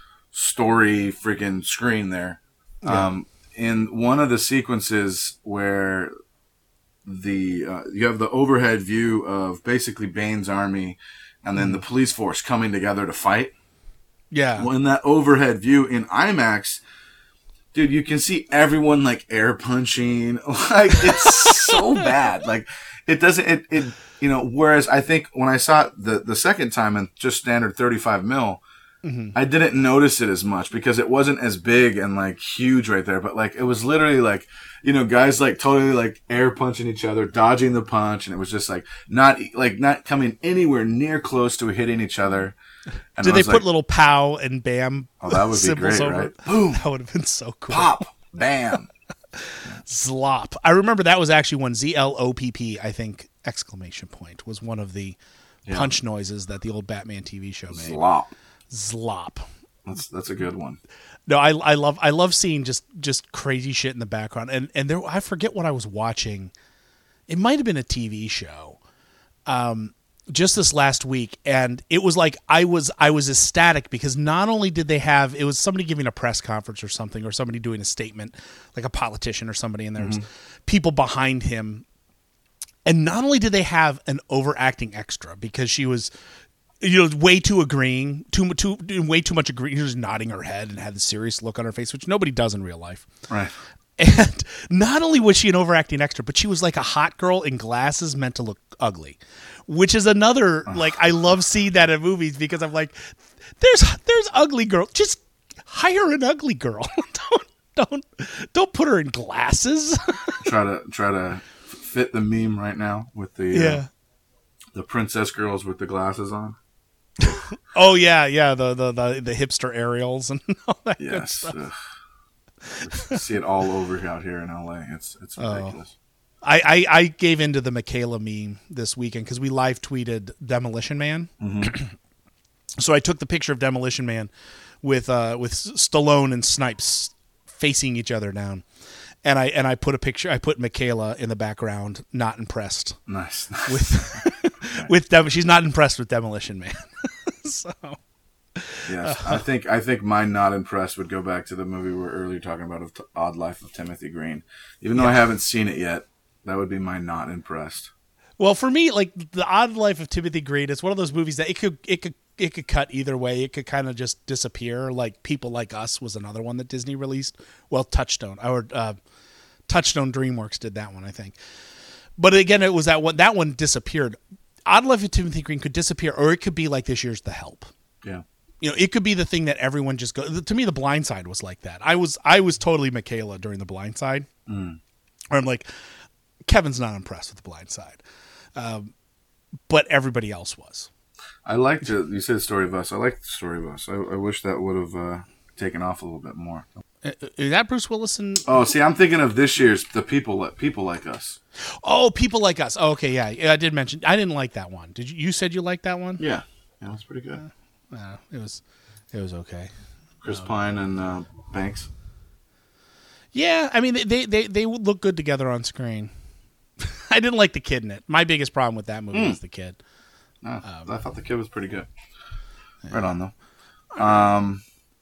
story freaking screen there. Yeah. Um, in one of the sequences where the uh, you have the overhead view of basically Bane's army, and then the police force coming together to fight. Yeah. Well, in that overhead view in IMAX, dude, you can see everyone like air punching. Like it's so bad. Like it doesn't. It, it you know. Whereas I think when I saw it the the second time in just standard thirty-five mil. Mm-hmm. I didn't notice it as much because it wasn't as big and like huge right there, but like it was literally like, you know, guys like totally like air punching each other, dodging the punch, and it was just like not like not coming anywhere near close to hitting each other. And Did they put like, little pow and bam? Oh, that would be great, over? Right? Boom, that would have been so cool. Pop, bam, Zlop. I remember that was actually one Z L O P P. I think exclamation point was one of the yeah. punch noises that the old Batman T V show made. Zlop. Zlop. That's that's a good one. No, I I love I love seeing just, just crazy shit in the background, and and there I forget what I was watching. It might have been a T V show, um, just this last week, and it was like I was I was ecstatic because not only did they have it was somebody giving a press conference or something, or somebody doing a statement, like a politician or somebody, and there's mm-hmm. people behind him, and not only did they have an overacting extra because she was. You know, way too agreeing, too too way too much agreeing. Just nodding her head and had the serious look on her face, which nobody does in real life. Right. And not only was she an overacting extra, but she was like a hot girl in glasses meant to look ugly, which is another like I love seeing that in movies because I'm like, there's there's ugly girl, just hire an ugly girl. don't don't don't put her in glasses. try to try to fit the meme right now with the yeah uh, the princess girls with the glasses on. Oh yeah, yeah, the, the the the hipster aerials and all that yes, good stuff. Uh, see it all over out here in L A. It's it's ridiculous. Oh. I, I, I gave into the Michaela meme this weekend because we live tweeted Demolition Man. Mm-hmm. So I took the picture of Demolition Man with uh, with Stallone and Snipes facing each other down, and I and I put a picture. I put Michaela in the background, not impressed. Nice. With with Dem- she's not impressed with Demolition Man. So yes, I think I think my not impressed would go back to the movie we were earlier talking about of T- Odd Life of Timothy Green. Even though yeah. I haven't seen it yet, that would be my not impressed. Well, for me, like the Odd Life of Timothy Green, it's one of those movies that it could it could it could cut either way. It could kind of just disappear. Like People Like Us was another one that Disney released. Well, Touchstone or uh, Touchstone DreamWorks did that one, I think. But again, it was that one. That one disappeared. Odd Life of Timothy Green could disappear, or it could be like this year's The Help. Yeah, you know, it could be the thing that everyone just goes. To me, The Blind Side was like that. I was I was totally Michaela during The Blind Side, mm. where I'm like, Kevin's not impressed with The Blind Side, um, but everybody else was. I liked it. You said Story of Us. I liked the Story of Us. I, I wish that would have uh, taken off a little bit more. Is that Bruce Willis? And oh, see, I'm thinking of this year's The People People Like Us. Oh, People Like Us. Oh, okay, yeah. yeah, I did mention. I didn't like that one. Did you? You said you liked that one? Yeah, yeah, it was pretty good. Uh, uh, it was, it was okay. Chris um, Pine and uh, Banks. Yeah, I mean they they they look good together on screen. I didn't like the kid in it. My biggest problem with that movie mm. was the kid. No, um, I thought the kid was pretty good. Yeah. Right on though. Um.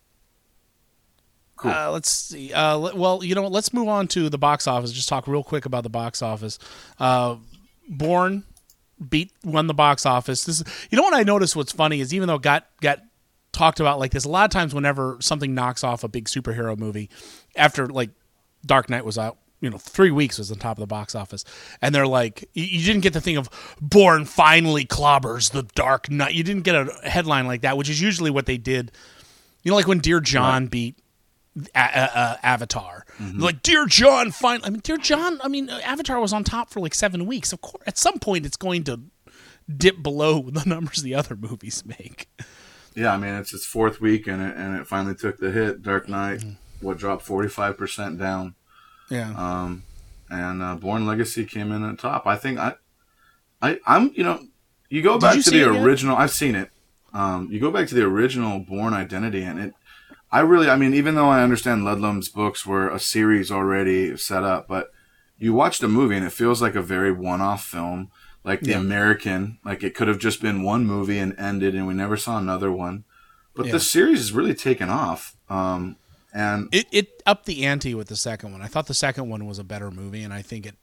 Cool. Uh, let's see. Uh, well, you know what? Let's move on to the box office. Just talk real quick about the box office. Uh, Bourne beat won the box office. This, you know what I noticed? What's funny is even though it got got talked about like this, a lot of times whenever something knocks off a big superhero movie, after like Dark Knight was out, you know, three weeks was on top of the box office, and they're like, you, you didn't get the thing of Bourne finally clobbers the Dark Knight. You didn't get a headline like that, which is usually what they did. You know, like when Dear John right. beat. A- a- a- Avatar, mm-hmm. like Dear John. Finally, I mean, Dear John. I mean, Avatar was on top for like seven weeks. Of course, at some point, it's going to dip below the numbers the other movies make. Yeah, I mean, it's its fourth week, and it and it finally took the hit. Dark Knight, mm-hmm. what dropped forty five percent down. Yeah. Um, and uh, Bourne Legacy came in at the top. I think I, I, I'm. You know, you go back you to the original. I've seen it. Um, you go back to the original Bourne Identity, and it. I really, I mean, even though I understand Ludlum's books were a series already set up, but you watch the movie and it feels like a very one-off film, like The yeah. American, like it could have just been one movie and ended and we never saw another one. But yeah. the series has really taken off. Um, and it, it upped the ante with the second one. I thought the second one was a better movie, and I think it,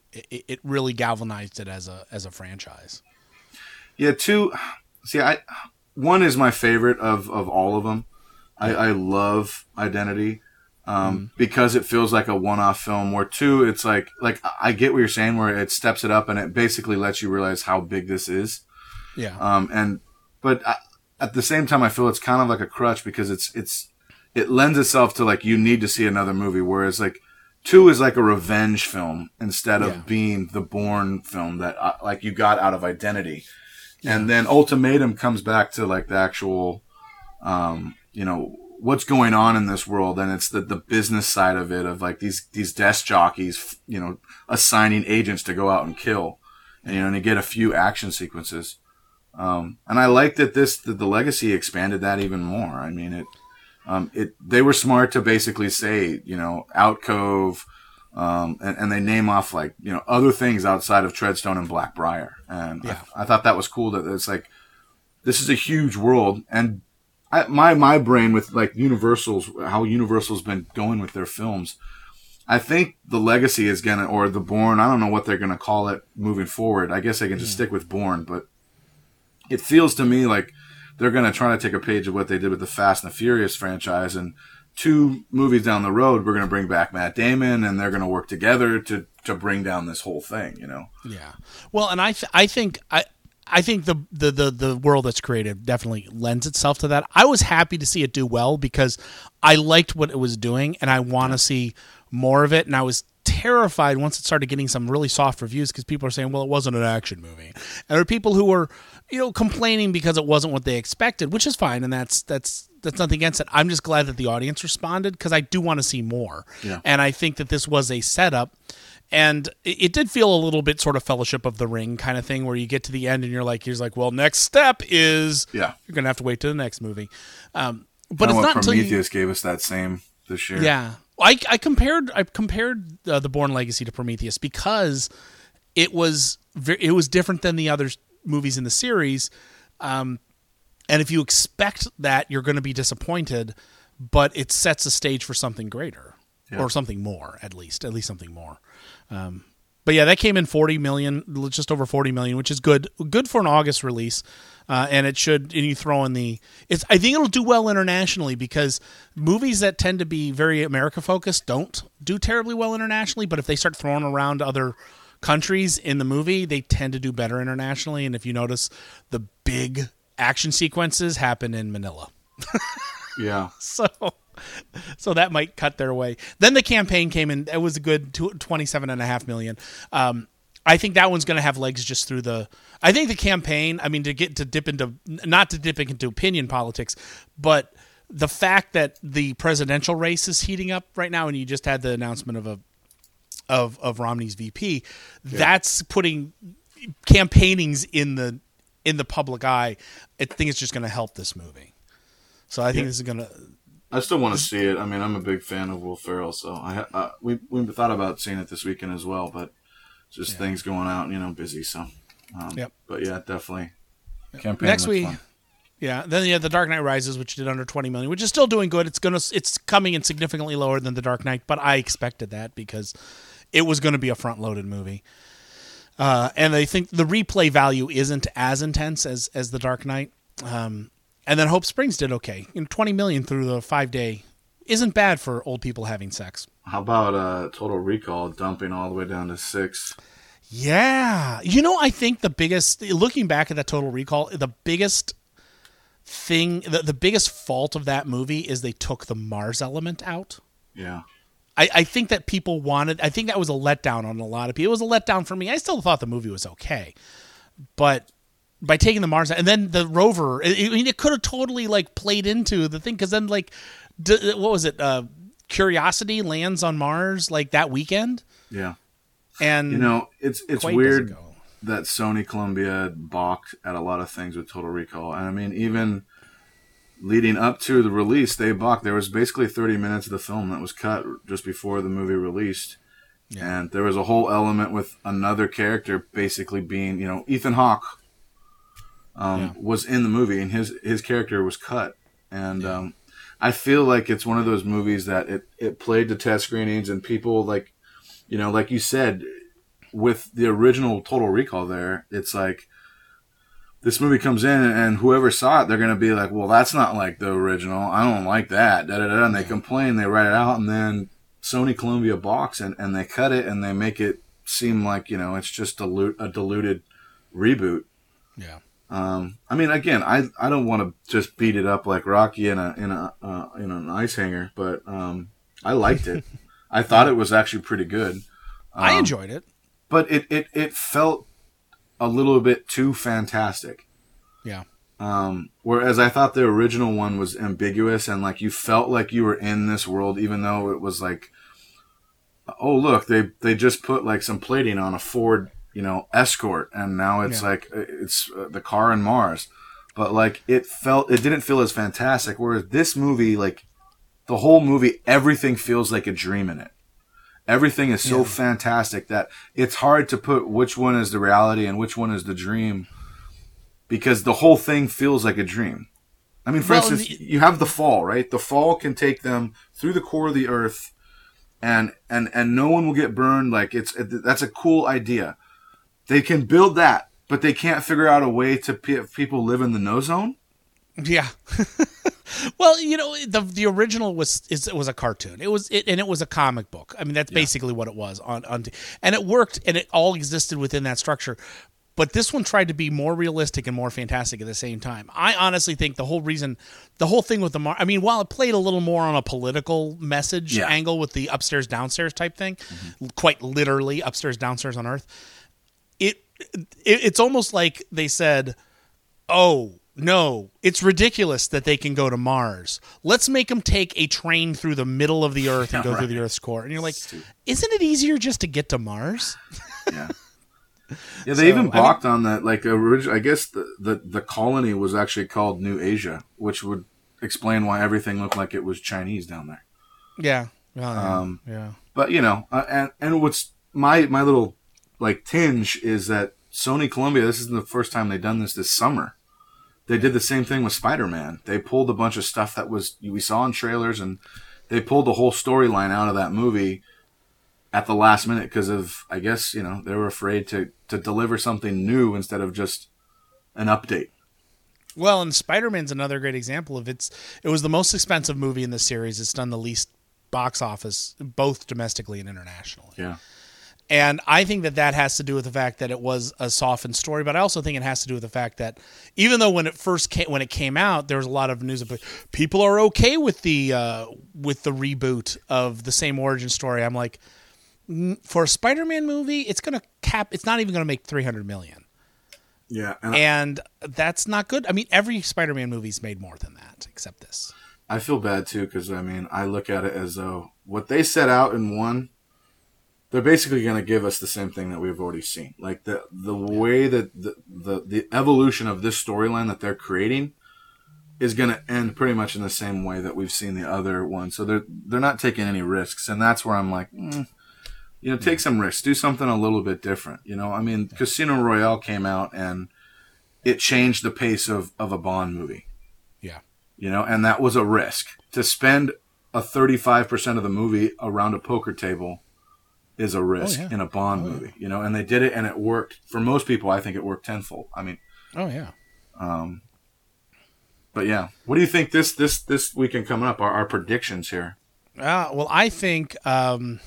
it, it really galvanized it as a as a franchise. Yeah, two. See, I one is my favorite of, of all of them. I, I love Identity um, mm. because it feels like a one-off film. Where two, it's like like I get what you're saying, where it steps it up and it basically lets you realize how big this is. Yeah. Um. And but I, at the same time, I feel it's kind of like a crutch because it's it's it lends itself to like you need to see another movie. Whereas like two is like a revenge film instead of yeah. being the Bourne film that uh, like you got out of Identity. Yeah. And then Ultimatum comes back to like the actual, um, you know, what's going on in this world, and it's the, the business side of it, of like these these desk jockeys, you know, assigning agents to go out and kill, and you know, and you get a few action sequences. Um, and I like that this that the Legacy expanded that even more. I mean, it, um, it they were smart to basically say, you know, Alcove. Um, and, and they name off like, you know, other things outside of Treadstone and Blackbriar. And yeah. I, I thought that was cool that it's like, this is a huge world. And I, my, my brain with like Universal's, how Universal's been going with their films, I think the Legacy is going to, or the Bourne, I don't know what they're going to call it moving forward. I guess I can just mm. stick with Bourne, but it feels to me like they're going to try to take a page of what they did with the Fast and the Furious franchise, and two movies down the road, we're going to bring back Matt Damon, and they're going to work together to, to bring down this whole thing, you know? Yeah. Well, and I th- I think I I think the, the, the, the world that's created definitely lends itself to that. I was happy to see it do well because I liked what it was doing, and I want to see more of it. And I was terrified once it started getting some really soft reviews because people are saying, well, it wasn't an action movie. And there are people who were, you know, complaining because it wasn't what they expected, which is fine, and that's that's that's nothing against it. I'm just glad that the audience responded because I do want to see more. Yeah. And I think that this was a setup, and it, it did feel a little bit sort of Fellowship of the Ring kind of thing, where you get to the end and you're like, here's like, well, next step is yeah. you're gonna have to wait to the next movie. Um, but it's not Prometheus until you, gave us that same this year. Yeah, I, I compared I compared uh, the Bourne Legacy to Prometheus because it was very, it was different than the other movies in the series. Um, And if you expect that, you're going to be disappointed, but it sets a stage for something greater yeah. or something more, at least, at least something more. Um, but yeah, that came in forty million, just over forty million, which is good, good for an August release. Uh, and it should, and you throw in the, it's, I think it'll do well internationally because movies that tend to be very America focused don't do terribly well internationally. But if they start throwing around other countries in the movie, they tend to do better internationally. And if you notice, the big action sequences happen in Manila. yeah. So so that might cut their way. Then the campaign came in. It was a good twenty-seven and a half million. Um, I think that one's going to have legs just through the, I think the campaign, I mean, to get to dip into, not to dip into opinion politics, but the fact that the presidential race is heating up right now, and you just had the announcement of a, of, of Romney's V P, yeah. that's putting campaignings in the, in the public eye. I think it's just going to help this movie. So I think yeah. this is going to. I still want to see it. I mean, I'm a big fan of Will Ferrell, so I uh, we we thought about seeing it this weekend as well, but just yeah. things going out, you know, busy. So, um, yep. But yeah, definitely. Yep. Campaign next week. Fun. Yeah, then yeah, The Dark Knight Rises, which did under twenty million, which is still doing good. It's gonna it's coming in significantly lower than The Dark Knight, but I expected that because it was going to be a front-loaded movie. Uh, and I think the replay value isn't as intense as, as The Dark Knight. Um, and then Hope Springs did okay. You know, twenty million through the five day isn't bad for old people having sex. How about uh, Total Recall dumping all the way down to six? Yeah. You know, I think the biggest, looking back at that Total Recall, the biggest thing, the, the biggest fault of that movie is they took the Mars element out. Yeah. I, I think that people wanted, I think that was a letdown on a lot of people. It was a letdown for me. I still thought the movie was okay. But by taking the Mars, and then the rover, it, it, it could have totally like played into the thing. Cause then like, d- what was it? Uh, Curiosity lands on Mars like that weekend. Yeah. And you know, it's, it's weird that Sony Columbia balked at a lot of things with Total Recall. And I mean, even leading up to the release, they balked. There was basically thirty minutes of the film that was cut just before the movie released. Yeah. And there was a whole element with another character basically being, you know, Ethan Hawke um, yeah. was in the movie, and his, his character was cut. And yeah. um, I feel like it's one of those movies that it, it played to test screenings, and people, like, you know, like you said, with the original Total Recall there, it's like this movie comes in and whoever saw it, they're going to be like, well, that's not like the original. I don't like that. Da, da, da. And they complain, they write it out, and then Sony Columbia balks and, and they cut it and they make it seem like, you know, it's just dilute, a diluted reboot. Yeah. Um, I mean, again, I, I don't want to just beat it up like Rocky in a in a uh, in an ice hanger, but um, I liked it. I thought it was actually pretty good. Um, I enjoyed it, but it, it, it felt a little bit too fantastic. Yeah. Um, whereas I thought the original one was ambiguous and like you felt like you were in this world, even though it was like, oh look, they they just put like some plating on a Ford, you know, Escort, and now it's Yeah. like it's uh, the car in Mars. But like it felt, it didn't feel as fantastic. Whereas this movie, like the whole movie, everything feels like a dream in it. Everything is so Yeah. fantastic that it's hard to put which one is the reality and which one is the dream, because the whole thing feels like a dream. I mean, for Well, instance, the- you have the fall, right? The fall can take them through the core of the earth, and and and no one will get burned. Like it's that's a cool idea. They can build that, but they can't figure out a way to pe- people live in the no zone. Yeah. Well, you know, the the original was is it was a cartoon. It was it, and it was a comic book. I mean, that's basically what it was on on and it worked and it all existed within that structure. But this one tried to be more realistic and more fantastic at the same time. I honestly think the whole reason, the whole thing with the Mar- I mean, while it played a little more on a political message Yeah. angle with the upstairs downstairs type thing, quite literally upstairs downstairs on Earth, it, it it's almost like they said, "Oh, no, it's ridiculous that they can go to Mars. Let's make them take a train through the middle of the Earth and Yeah, go through right. the Earth's core." And you're like, isn't it easier just to get to Mars? Yeah. Yeah, they So, even I mean- balked on that. Like, original, I guess the, the the colony was actually called New Asia, which would explain why everything looked like it was Chinese down there. Yeah. Oh, yeah. Um, yeah. But you know, uh, and and what's my my little like tinge is that Sony Columbia. This isn't the first time they've done this this summer. They did the same thing with Spider-Man. They pulled a bunch of stuff that was we saw in trailers, and they pulled the whole storyline out of that movie at the last minute because of, I guess, you know, they were afraid to, to deliver something new instead of just an update. Well, and Spider-Man's another great example of it's. It was the most expensive movie in the series. It's done the least box office, both domestically and internationally. Yeah. And I think that that has to do with the fact that it was a softened story, but I also think it has to do with the fact that even though when it first came, when it came out, there was a lot of news of people are okay with the uh, with the reboot of the same origin story. I'm like, mm, for a Spider-Man movie, it's gonna cap. It's not even gonna make three hundred million. Yeah, and, and that's not good. I mean, every Spider-Man movie's made more than that, except this. I feel bad too because I mean, I look at it as though what they set out in one. They're basically going to give us the same thing that we've already seen. Like the the way that the the, the evolution of this storyline that they're creating is going to end pretty much in the same way that we've seen the other one. So they're they're not taking any risks, and that's where I'm like, mm, you know, take some risks, do something a little bit different. You know, I mean, Casino Royale came out and it changed the pace of of a Bond movie. Yeah, you know, and that was a risk to spend a thirty-five percent of the movie around a poker table. Is a risk oh, yeah. in a Bond oh, movie, yeah. you know, and they did it and it worked. For most people, I think it worked tenfold. I mean, oh yeah. Um, but yeah, what do you think this this this weekend coming up? Our, our predictions here. Uh, well, I think. Um,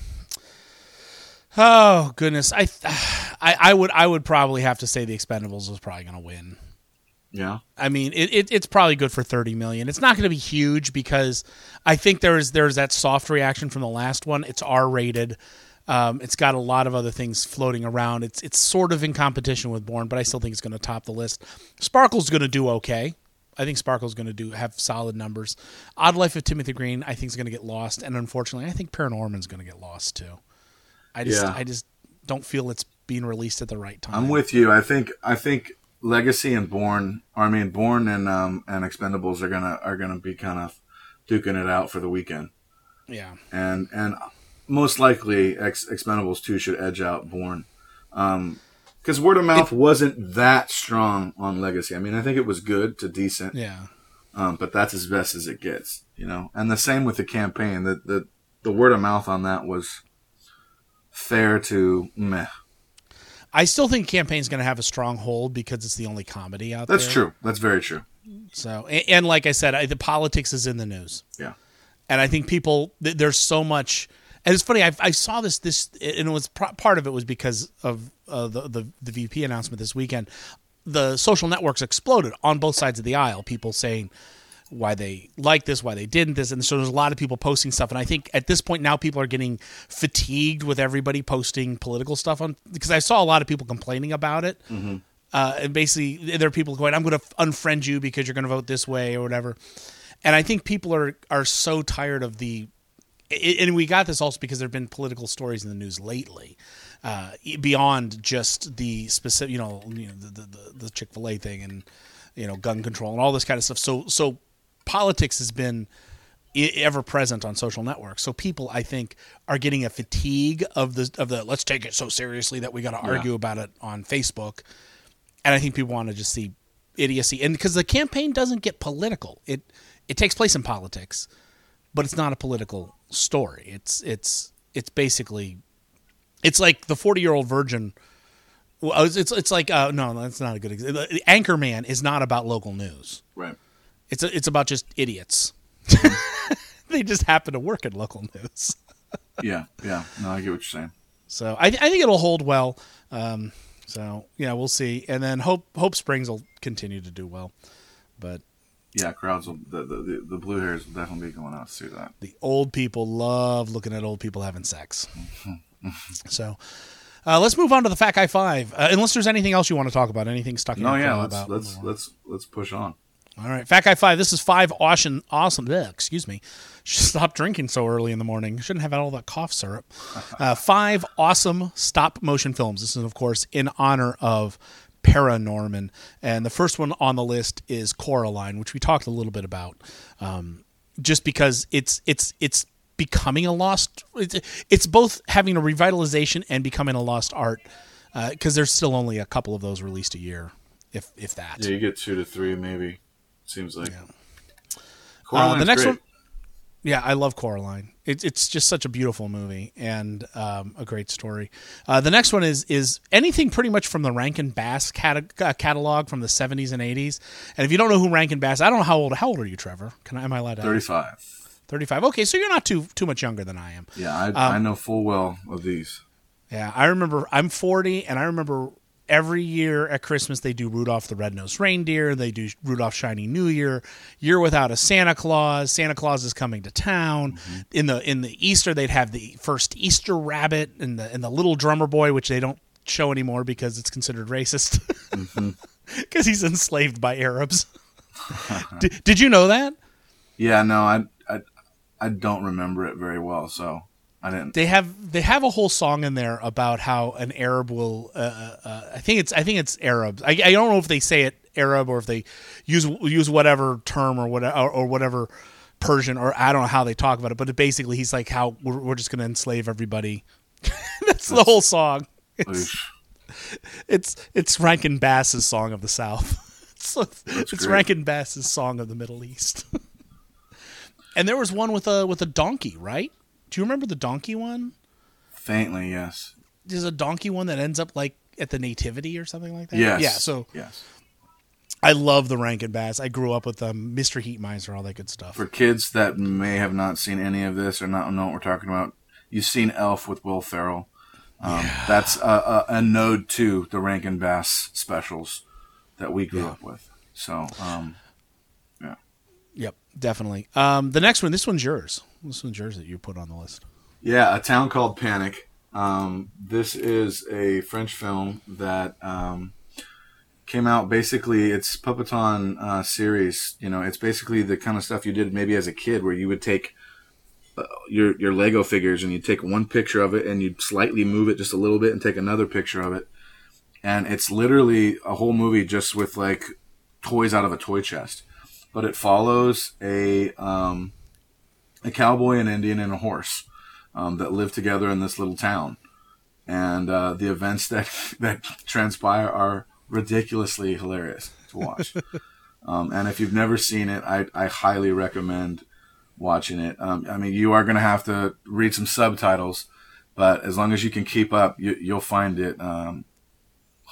oh goodness, I, I I would I would probably have to say the Expendables was probably going to win. Yeah. I mean, it, it it's probably good for thirty million. It's not going to be huge because I think there's there's that soft reaction from the last one. It's R rated. Um, it's got a lot of other things floating around. It's it's sort of in competition with Bourne, but I still think it's going to top the list. Sparkle's going to do okay. I think Sparkle's going to do have solid numbers. Odd Life of Timothy Green, I think, is going to get lost, and unfortunately, I think Paranorman's going to get lost too. I just Yeah. I just don't feel it's being released at the right time. I'm with you. I think I think Legacy and Bourne, I mean Bourne and um and Expendables are gonna are gonna be kind of duking it out for the weekend. Yeah. And and. Most likely, Ex- Expendables two should edge out Bourne. Um, because word of mouth it, wasn't that strong on Legacy. I mean, I think it was good to decent. Yeah. Um, but that's as best as it gets, you know. And the same with the campaign. The the, the word of mouth on that was fair to meh. I still think campaign's going to have a strong hold because it's the only comedy out That's there. true. That's very true. So, and, and like I said, I, the politics is in the news. Yeah. And I think people, th- there's so much, and it's funny, I, I saw this, this, and it was pro- part of it was because of uh, the, the, the V P announcement this weekend. The social networks exploded on both sides of the aisle. People saying why they like this, why they didn't this. And so there's a lot of people posting stuff. And I think at this point now people are getting fatigued with everybody posting political stuff on, because I saw a lot of people complaining about it. Mm-hmm. Uh, and basically there are people going, I'm going to unfriend you because you're going to vote this way or whatever. And I think people are, are so tired of the, and we got this also because there have been political stories in the news lately, uh, beyond just the specific, you know, you know the, the, the Chick-fil-A thing and, you know, gun control and all this kind of stuff. So, so politics has been ever present on social networks. So people, I think, are getting a fatigue of the, of the, let's take it so seriously that we got to argue yeah. about it on Facebook. And I think people want to just see idiocy. And because the campaign doesn't get political, it, it takes place in politics, but it's not a political story. It's, it's, it's basically, it's like the forty year old virgin. Well, it's, it's, it's like, uh, no, that's not a good example. Anchorman is not about local news. Right. It's a, it's about just idiots. They just happen to work in local news. yeah. Yeah. No, I get what you're saying. So I, I think it'll hold well. Um, so yeah, we'll see. And then Hope, Hope Springs will continue to do well, but yeah, crowds will, the, the, the blue hairs will definitely be going out to see that. The old people love looking at old people having sex. So, uh, let's move on to the Fat Guy Five. Uh, unless there's anything else you want to talk about, anything stuck in no, your yeah, craw let's, about. let's, let's, let's push on. All right. Fat Guy Five. This is five awesome, awesome, ugh, excuse me. Stop drinking so early in the morning. Shouldn't have had all that cough syrup. Uh, five awesome stop motion films. This is, of course, in honor of Paranorman. And the first one on the list is Coraline, which we talked a little bit about. Um, just because it's, it's, it's, becoming a lost, it's, it's both having a revitalization and becoming a lost art, because uh, there's still only a couple of those released a year, if if that. Yeah, you get two to three, maybe. Seems like. Yeah. Uh, the next great. one, yeah, I love Coraline. It's it's just such a beautiful movie and um, a great story. Uh, the next one is is anything pretty much from the Rankin Bass cat- uh, catalog from the seventies and eighties. And if you don't know who Rankin Bass, I don't know how old. How old are you, Trevor? Can I, am I allowed to? Thirty-five. thirty-five. Okay, so you're not too too much younger than I am. Yeah, I, um, I know full well of these. Yeah, I remember. I'm forty, and I remember every year at Christmas they do Rudolph the Red-Nosed Reindeer. They do Rudolph Shiny New Year. Year Without a Santa Claus. Santa Claus is coming to town. Mm-hmm. In the in the Easter, they'd have the first Easter Rabbit and the and the Little Drummer Boy, which they don't show anymore because it's considered racist. Because mm-hmm. he's enslaved by Arabs. did, did you know that? Yeah, no, I. I don't remember it very well, so I didn't. They have they have a whole song in there about how an Arab will. Uh, uh, I think it's I think it's Arabs. I, I don't know if they say it Arab or if they use use whatever term or whatever or, or whatever Persian, or I don't know how they talk about it. But it basically, he's like, how we're, we're just going to enslave everybody. That's the whole song. It's, it's it's Rankin Bass's song of the South. so it's great. Rankin Bass's song of the Middle East. And there was one with a with a donkey, right? Do you remember the donkey one? Faintly, yes. There's a donkey one that ends up like at the Nativity or something like that. Yes. Yeah. So yes. I love the Rankin Bass. I grew up with them, Mister Heatmiser, all that good stuff. For kids that may have not seen any of this or not know what we're talking about, you've seen Elf with Will Ferrell. Um, yeah. That's a, a, a node to the Rankin Bass specials that we grew yeah. up with. So, um, yeah. Yep. Definitely. Um, the next one, this one's yours. This one's yours that you put on the list. Yeah, A Town Called Panic. Um, this is a French film that um, came out. Basically, it's Puppeton uh, series. You know, it's basically the kind of stuff you did maybe as a kid, where you would take uh, your your Lego figures and you'd take one picture of it and you'd slightly move it just a little bit and take another picture of it, and it's literally a whole movie just with like toys out of a toy chest. But it follows a um, a cowboy, an Indian, and a horse um, that live together in this little town. And uh, the events that, that transpire are ridiculously hilarious to watch. um, and if you've never seen it, I, I highly recommend watching it. Um, I mean, you are going to have to read some subtitles, but as long as you can keep up, you, you'll find it um,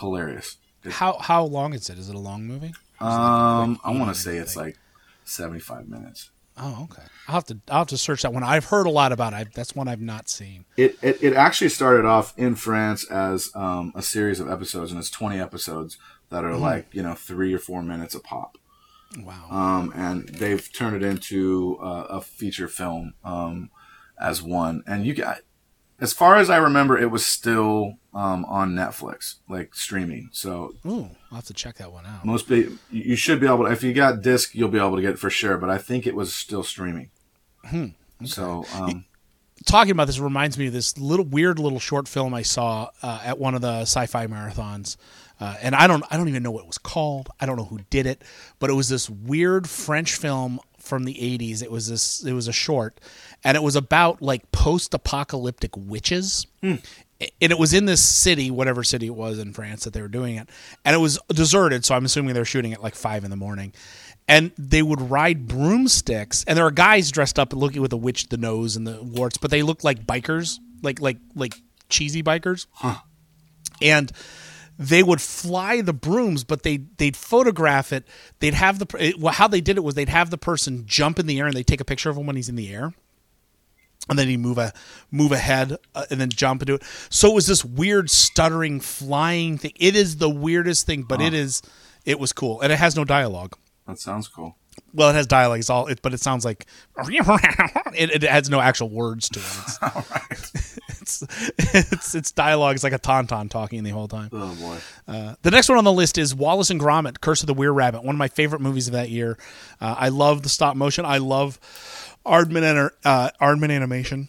hilarious. It's, How how long is it? Is it a long movie? Um, I want to say it's like seventy-five minutes. Oh, okay. I'll have to I'll have to search that one. I've heard a lot about it. That's one I've not seen. It it, it actually started off in France as um, a series of episodes, and it's twenty episodes that are mm. like you know three or four minutes a pop. Wow. Um, and they've turned it into uh, a feature film um, as one, and you got. As far as I remember, it was still um, on Netflix, like streaming. So, ooh, I'll have to check that one out. Most be, you should be able to, if you got disc, you'll be able to get it for sure. But I think it was still streaming. Hmm. Okay. So, um, talking about this reminds me of this little weird little short film I saw uh, at one of the sci-fi marathons. Uh, and I don't, I don't even know what it was called. I don't know who did it, but it was this weird French film from the eighties. It was this, it was a short, and it was about like post-apocalyptic witches. Hmm. And it was in this city, whatever city it was in France that they were doing it. And it was deserted. So I'm assuming they were shooting at like five in the morning, and they would ride broomsticks, and there are guys dressed up looking with a witch, the nose and the warts, but they look like bikers, like, like, like cheesy bikers. Huh. And they would fly the brooms, but they they'd photograph it. They'd have the it, well, how they did it was they'd have the person jump in the air, and they take a picture of him when he's in the air, and then he'd move a move ahead uh, and then jump and do it. So it was this weird stuttering flying thing. It is the weirdest thing, but huh. it is it was cool, and it has no dialogue. That sounds cool. Well, it has dialogue, it's all, it, but it sounds like it, it has no actual words to it. It's, all right. it's, it's it's dialogue. It's like a tauntaun talking the whole time. Oh boy. Uh, the next one on the list is Wallace and Gromit: Curse of the Were Rabbit. One of my favorite movies of that year. Uh, I love the stop motion. I love Aardman uh, Aardman animation.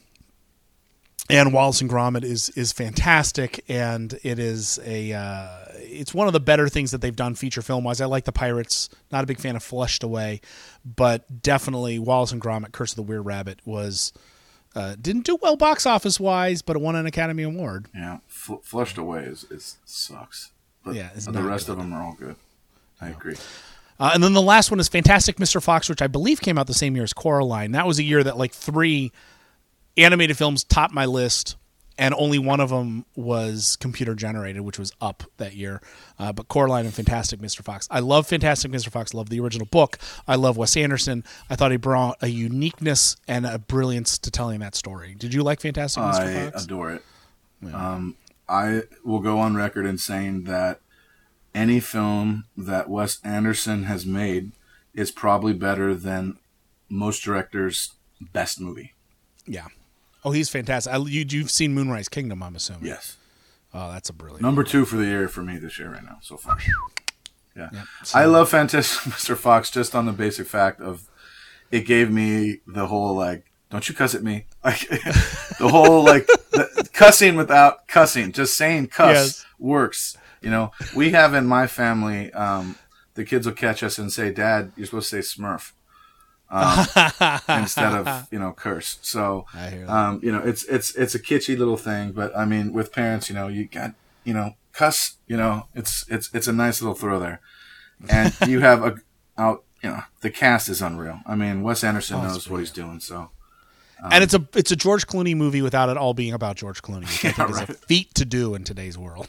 And Wallace and Gromit is is fantastic, and it is a uh, it's one of the better things that they've done feature film wise. I like the Pirates. Not a big fan of Flushed Away, but definitely Wallace and Gromit: Curse of the Were Rabbit was uh, didn't do well box office wise, but it won an Academy Award. Yeah, F- Flushed Away is, is sucks, but yeah, it's the rest good. of them are all good. I no. agree. Uh, and then the last one is Fantastic Mister Fox, which I believe came out the same year as Coraline. That was a year that like three animated films topped my list, and only one of them was computer generated, which was Up that year. Uh, but Coraline and Fantastic Mister Fox. I love Fantastic Mister Fox. Love the original book. I love Wes Anderson. I thought he brought a uniqueness and a brilliance to telling that story. Did you like Fantastic Mister I Fox? I adore it. Yeah. Um, I will go on record in saying that any film that Wes Anderson has made is probably better than most directors' best movie. Yeah. Oh, he's fantastic. I, you, you've seen Moonrise Kingdom, I'm assuming. Yes. Oh, that's a brilliant number movie. two for the year for me this year right now so far. Yeah, yep. So, I love Fantastic Mister Fox just on the basic fact of it gave me the whole like, don't you cuss at me, like the whole like the, cussing without cussing, just saying cuss yes. works. You know, we have in my family, um, the kids will catch us and say, "Dad, you're supposed to say Smurf." Um, instead of you know curse, so um, you know it's it's it's a kitschy little thing, but I mean with parents, you know you got you know cuss, you know it's it's it's a nice little throw there, and you have a out you know the cast is unreal. I mean Wes Anderson oh, knows what he's doing, so um, and it's a it's a George Clooney movie without it all being about George Clooney, which I yeah, think right. is a feat to do in today's world.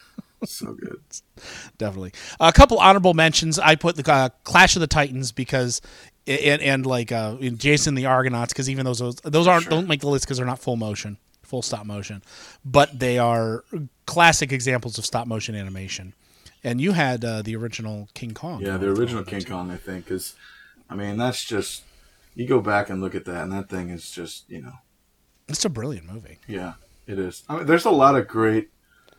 So good. Definitely. A couple honorable mentions. I put the uh, Clash of the Titans because, and, and like uh, Jason the Argonauts, because even those those, those aren't sure. don't make the list because they're not full motion, full stop motion, but they are classic examples of stop motion animation. And you had uh, the original King Kong. Yeah, the original King Kong, I think, because I mean that's just you go back and look at that, and that thing is just you know, it's a brilliant movie. Yeah, it is. I mean, there's a lot of great.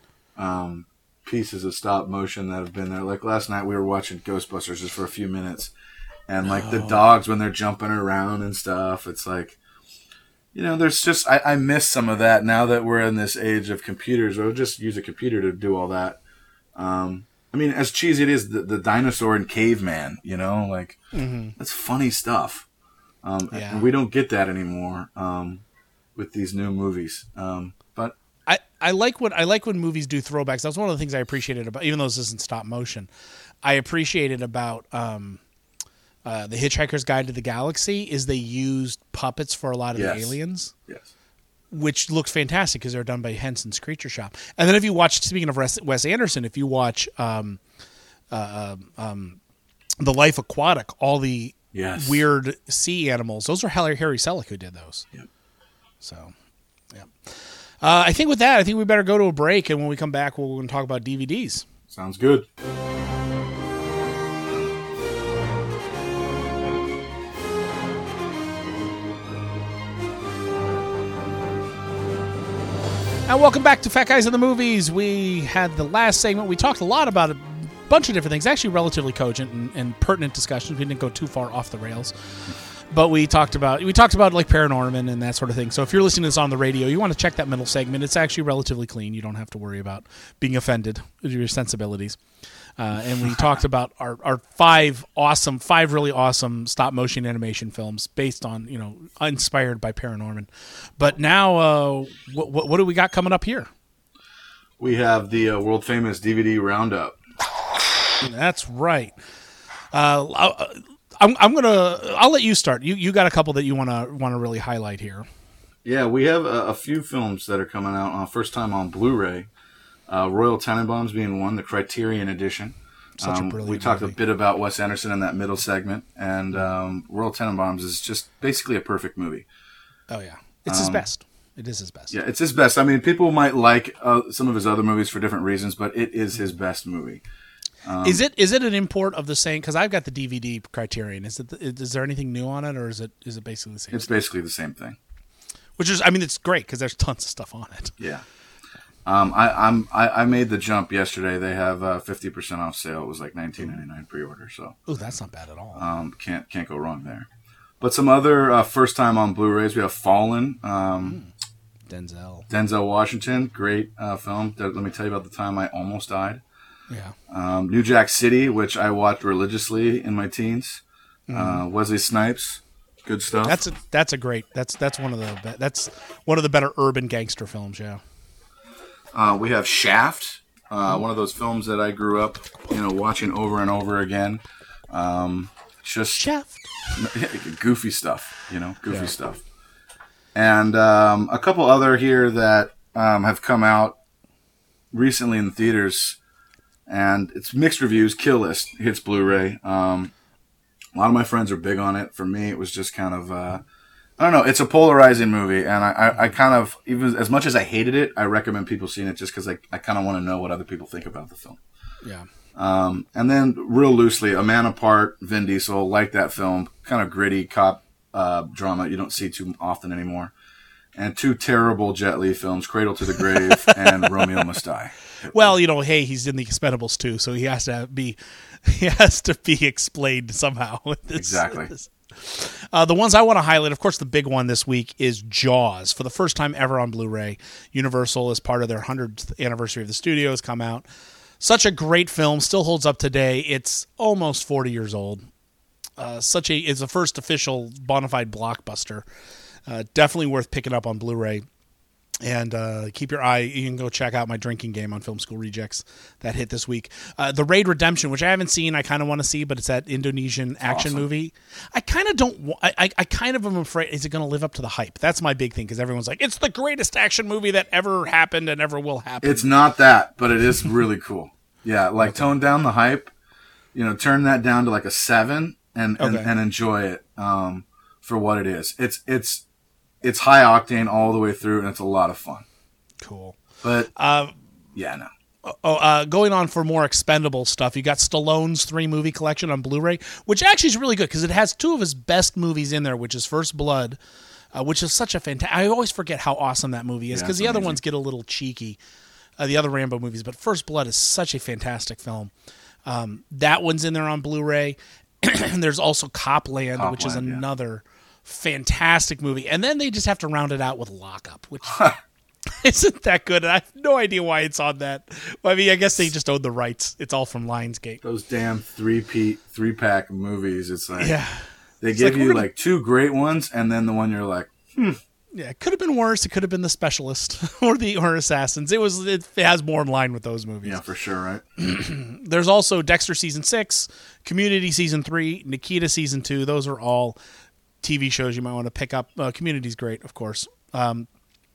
Um, pieces of stop motion that have been there. Like last night we were watching Ghostbusters just for a few minutes, and like oh. the dogs when they're jumping around and stuff, it's like, you know, there's just I, I miss some of that now that we're in this age of computers. We'll just use a computer to do all that. Um, I mean, as cheesy it is, the, the dinosaur and caveman, you know, like mm-hmm. that's funny stuff. Um, yeah. And we don't get that anymore um, with these new movies. Um, but I, I like when I like when movies do throwbacks. That's one of the things I appreciated about, even though this isn't stop motion, I appreciated about um, uh, the Hitchhiker's Guide to the Galaxy is they used puppets for a lot of yes. the aliens. Yes. which looks fantastic because they're done by Henson's Creature Shop. And then if you watch, speaking of Wes Anderson, if you watch um, uh, um, The Life Aquatic, all the yes. weird sea animals, those are Harry, Harry Selick who did those. Yep. So, yeah. Uh, I think with that, I think we better go to a break, and when we come back, we're going to talk about D V Ds. Sounds good. And welcome back to Fat Guys in the Movies. We had the last segment. We talked a lot about a bunch of different things, actually relatively cogent and, and pertinent discussions. We didn't go too far off the rails. But we talked about we talked about like Paranorman and that sort of thing. So if you're listening to this on the radio, you want to check that middle segment. It's actually relatively clean. You don't have to worry about being offended with your sensibilities. Uh, and we talked about our, our five awesome, five really awesome stop motion animation films based on, you know, inspired by Paranorman. But now, uh, what, what, what do we got coming up here? We have the uh, world famous D V D roundup. That's right. Uh, I, I'm, I'm gonna. I'll let you start. You you got a couple that you wanna wanna really highlight here. Yeah, we have a, a few films that are coming out uh, first time on Blu-ray. Uh, Royal Tenenbaums being one, the Criterion edition. Such um, a brilliant We talked movie. a bit about Wes Anderson in that middle segment, and um, Royal Tenenbaums is just basically a perfect movie. Oh yeah, it's his Um, best. It is his best. Yeah, it's his best. I mean, people might like uh, some of his other movies for different reasons, but it is his best movie. Um, is it is it an import of the same? Because I've got the D V D Criterion. Is it? Is there anything new on it, or is it is it basically the same? It's basically the same thing. Which is, I mean, it's great because there's tons of stuff on it. Yeah. Um, I, I'm I, I made the jump yesterday. They have uh, fifty percent off sale. It was like nineteen ninety-nine pre-order. So oh, that's not bad at all. Um, can't can't go wrong there. But some other uh, first time on Blu-rays. We have Fallen. Um, Denzel. Denzel Washington, great uh, film. Let me tell you about the time I almost died. Yeah. Um, New Jack City, which I watched religiously in my teens. Mhm. Uh, Wesley Snipes, good stuff. That's a that's a great. That's that's one of the be- that's one of the better urban gangster films. Yeah. Uh, we have Shaft, uh, one of those films that I grew up, you know, watching over and over again. Um, just Shaft, goofy stuff, you know, goofy Yeah. stuff. And um, a couple other here that um, have come out recently in theaters, and it's mixed reviews. Kill List hits Blu-ray. Um, a lot of my friends are big on it. For me, it was just kind of. Uh, I don't know. It's a polarizing movie, and I, I, I kind of, even as much as I hated it, I recommend people seeing it just because I, I kind of want to know what other people think about the film. Yeah. Um, and then, real loosely, A Man Apart, Vin Diesel, like that film, kind of gritty cop uh, drama you don't see too often anymore. And two terrible Jet Li films, Cradle to the Grave and Romeo Must Die. Well, you know, hey, he's in the Expendables too, so he has to be he has to be explained somehow. This, Exactly. this. Uh, the ones I want to highlight, of course, the big one this week is Jaws. For the first time ever on Blu-ray, Universal, as part of their hundredth anniversary of the studio, has come out. Such a great film, still holds up today. It's almost forty years old. Uh, such a is the first official bona fide blockbuster. Uh, definitely worth picking up on Blu-ray. And uh, keep your eye. You can go check out my drinking game on Film School Rejects that hit this week. Uh, the Raid Redemption, which I haven't seen, I kind of want to see, but it's that Indonesian action Awesome. movie. I kind of don't. wa- I, I I kind of am afraid. Is it going to live up to the hype? That's my big thing because everyone's like, it's the greatest action movie that ever happened and ever will happen. It's not that, but it is really cool. Yeah, like tone down the hype. You know, turn that down to like a seven and and, Okay. and enjoy it um, for what it is. It's it's it's high octane all the way through, and it's a lot of fun. Cool. But Uh, yeah, no. Oh, uh, going on for more expendable stuff, you got Stallone's three movie collection on Blu-ray, which actually is really good because it has two of his best movies in there, which is First Blood, uh, which is such a fantastic. I always forget how awesome that movie is Yeah, because it's the other amazing. ones get a little cheeky, uh, the other Rambo movies, but First Blood is such a fantastic film. Um, that one's in there on Blu-ray. There's also Copland, which is Copland, yeah. another fantastic movie, and then they just have to round it out with Lockup, which. Isn't that good? And I have no idea why it's on that. Well, I mean, I guess they just own the rights. It's all from Lionsgate. Those damn three p three pack movies. It's like Yeah. they It's give like, you we're gonna- like two great ones, and then the one you're like, hmm. Yeah, it could have been worse. It could have been The Specialist or the or Assassins. It was. It has more in line with those movies. Yeah, for sure, right? There's also Dexter season six, Community season three, Nikita season two. Those are all T V shows you might want to pick up. Uh, Community's great, of course. Um,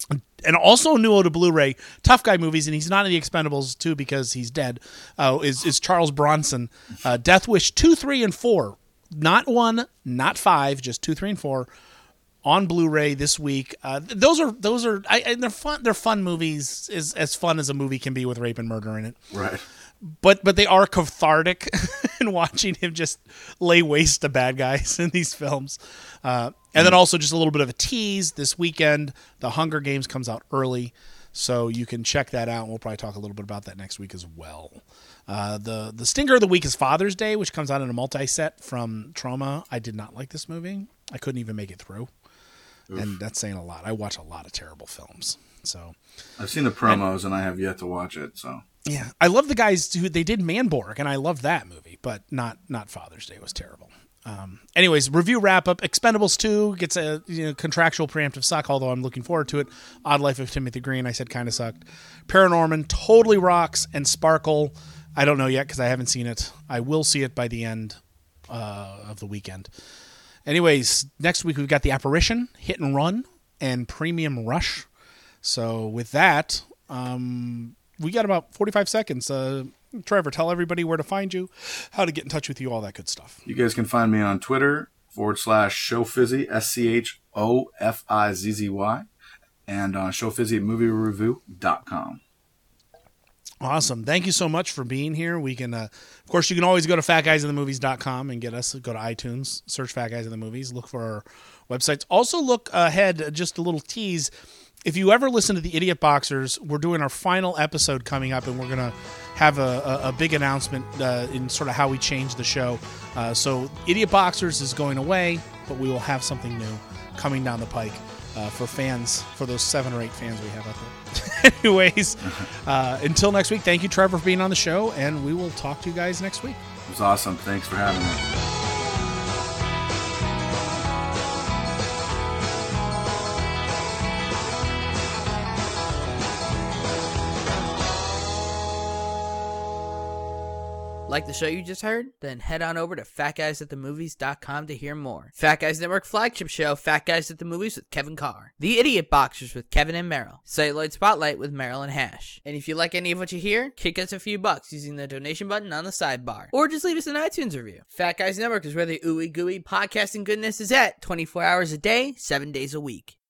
And also new to Blu-ray, Tough Guy movies, and he's not in the Expendables too because he's dead, uh, is, is Charles Bronson. Uh, Death Wish two, three, and four. Not one, not five, just two, three, and four on Blu-ray this week. Uh, those are those are I, and they're fun. They're fun movies, is as fun as a movie can be with rape and murder in it. Right. But but they are cathartic in watching him just lay waste to bad guys in these films. Uh, and then also just a little bit of a tease this weekend. The Hunger Games comes out early, so you can check that out. And we'll probably talk a little bit about that next week as well. Uh, the the stinger of the week is Father's Day, which comes out in a multi-set from Troma. I did not like this movie. I couldn't even make it through. Oof. And that's saying a lot. I watch a lot of terrible films. So I've seen the promos and, and I have yet to watch it. So yeah, I love the guys who they did Manborg, and I loved that movie, but not not Father's Day was terrible. Um, anyways, review wrap up. Expendables two gets a you know, contractual preemptive suck, although I'm looking forward to it. Odd Life of Timothy Green, I said kind of sucked. Paranorman totally rocks, and Sparkle, I don't know yet because I haven't seen it. I will see it by the end uh, of the weekend. Anyways, next week we've got The Apparition, Hit and Run, and Premium Rush. So with that, um, we got about forty-five seconds. Uh, Trevor, tell everybody where to find you, how to get in touch with you, all that good stuff. You guys can find me on Twitter, forward slash Showfizzy, S C H O F I Z Z Y, and on Showfizzy Movie Review dot com. Awesome. Thank you so much for being here. We can, uh, of course, you can always go to fat guys in the movies dot com and get us. Go to iTunes, search Fat Guys in the Movies, look for our websites. Also look ahead, just a little tease. If you ever listen to the Idiot Boxers, we're doing our final episode coming up, and we're going to have a, a, a big announcement uh, in sort of how we change the show. Uh, so Idiot Boxers is going away, but we will have something new coming down the pike uh, for fans, for those seven or eight fans we have out there. Anyways, uh, until next week, thank you, Trevor, for being on the show, and we will talk to you guys next week. It was awesome. Thanks for having me. Like the show you just heard? Then head on over to fat guys at the movies dot com to hear more. Fat Guys Network flagship show, Fat Guys at the Movies with Kevin Carr. The Idiot Boxers with Kevin and Meryl. Celluloid Spotlight with Meryl and Hash. And if you like any of what you hear, kick us a few bucks using the donation button on the sidebar. Or just leave us an iTunes review. Fat Guys Network is where the ooey gooey podcasting goodness is at, twenty-four hours a day, seven days a week.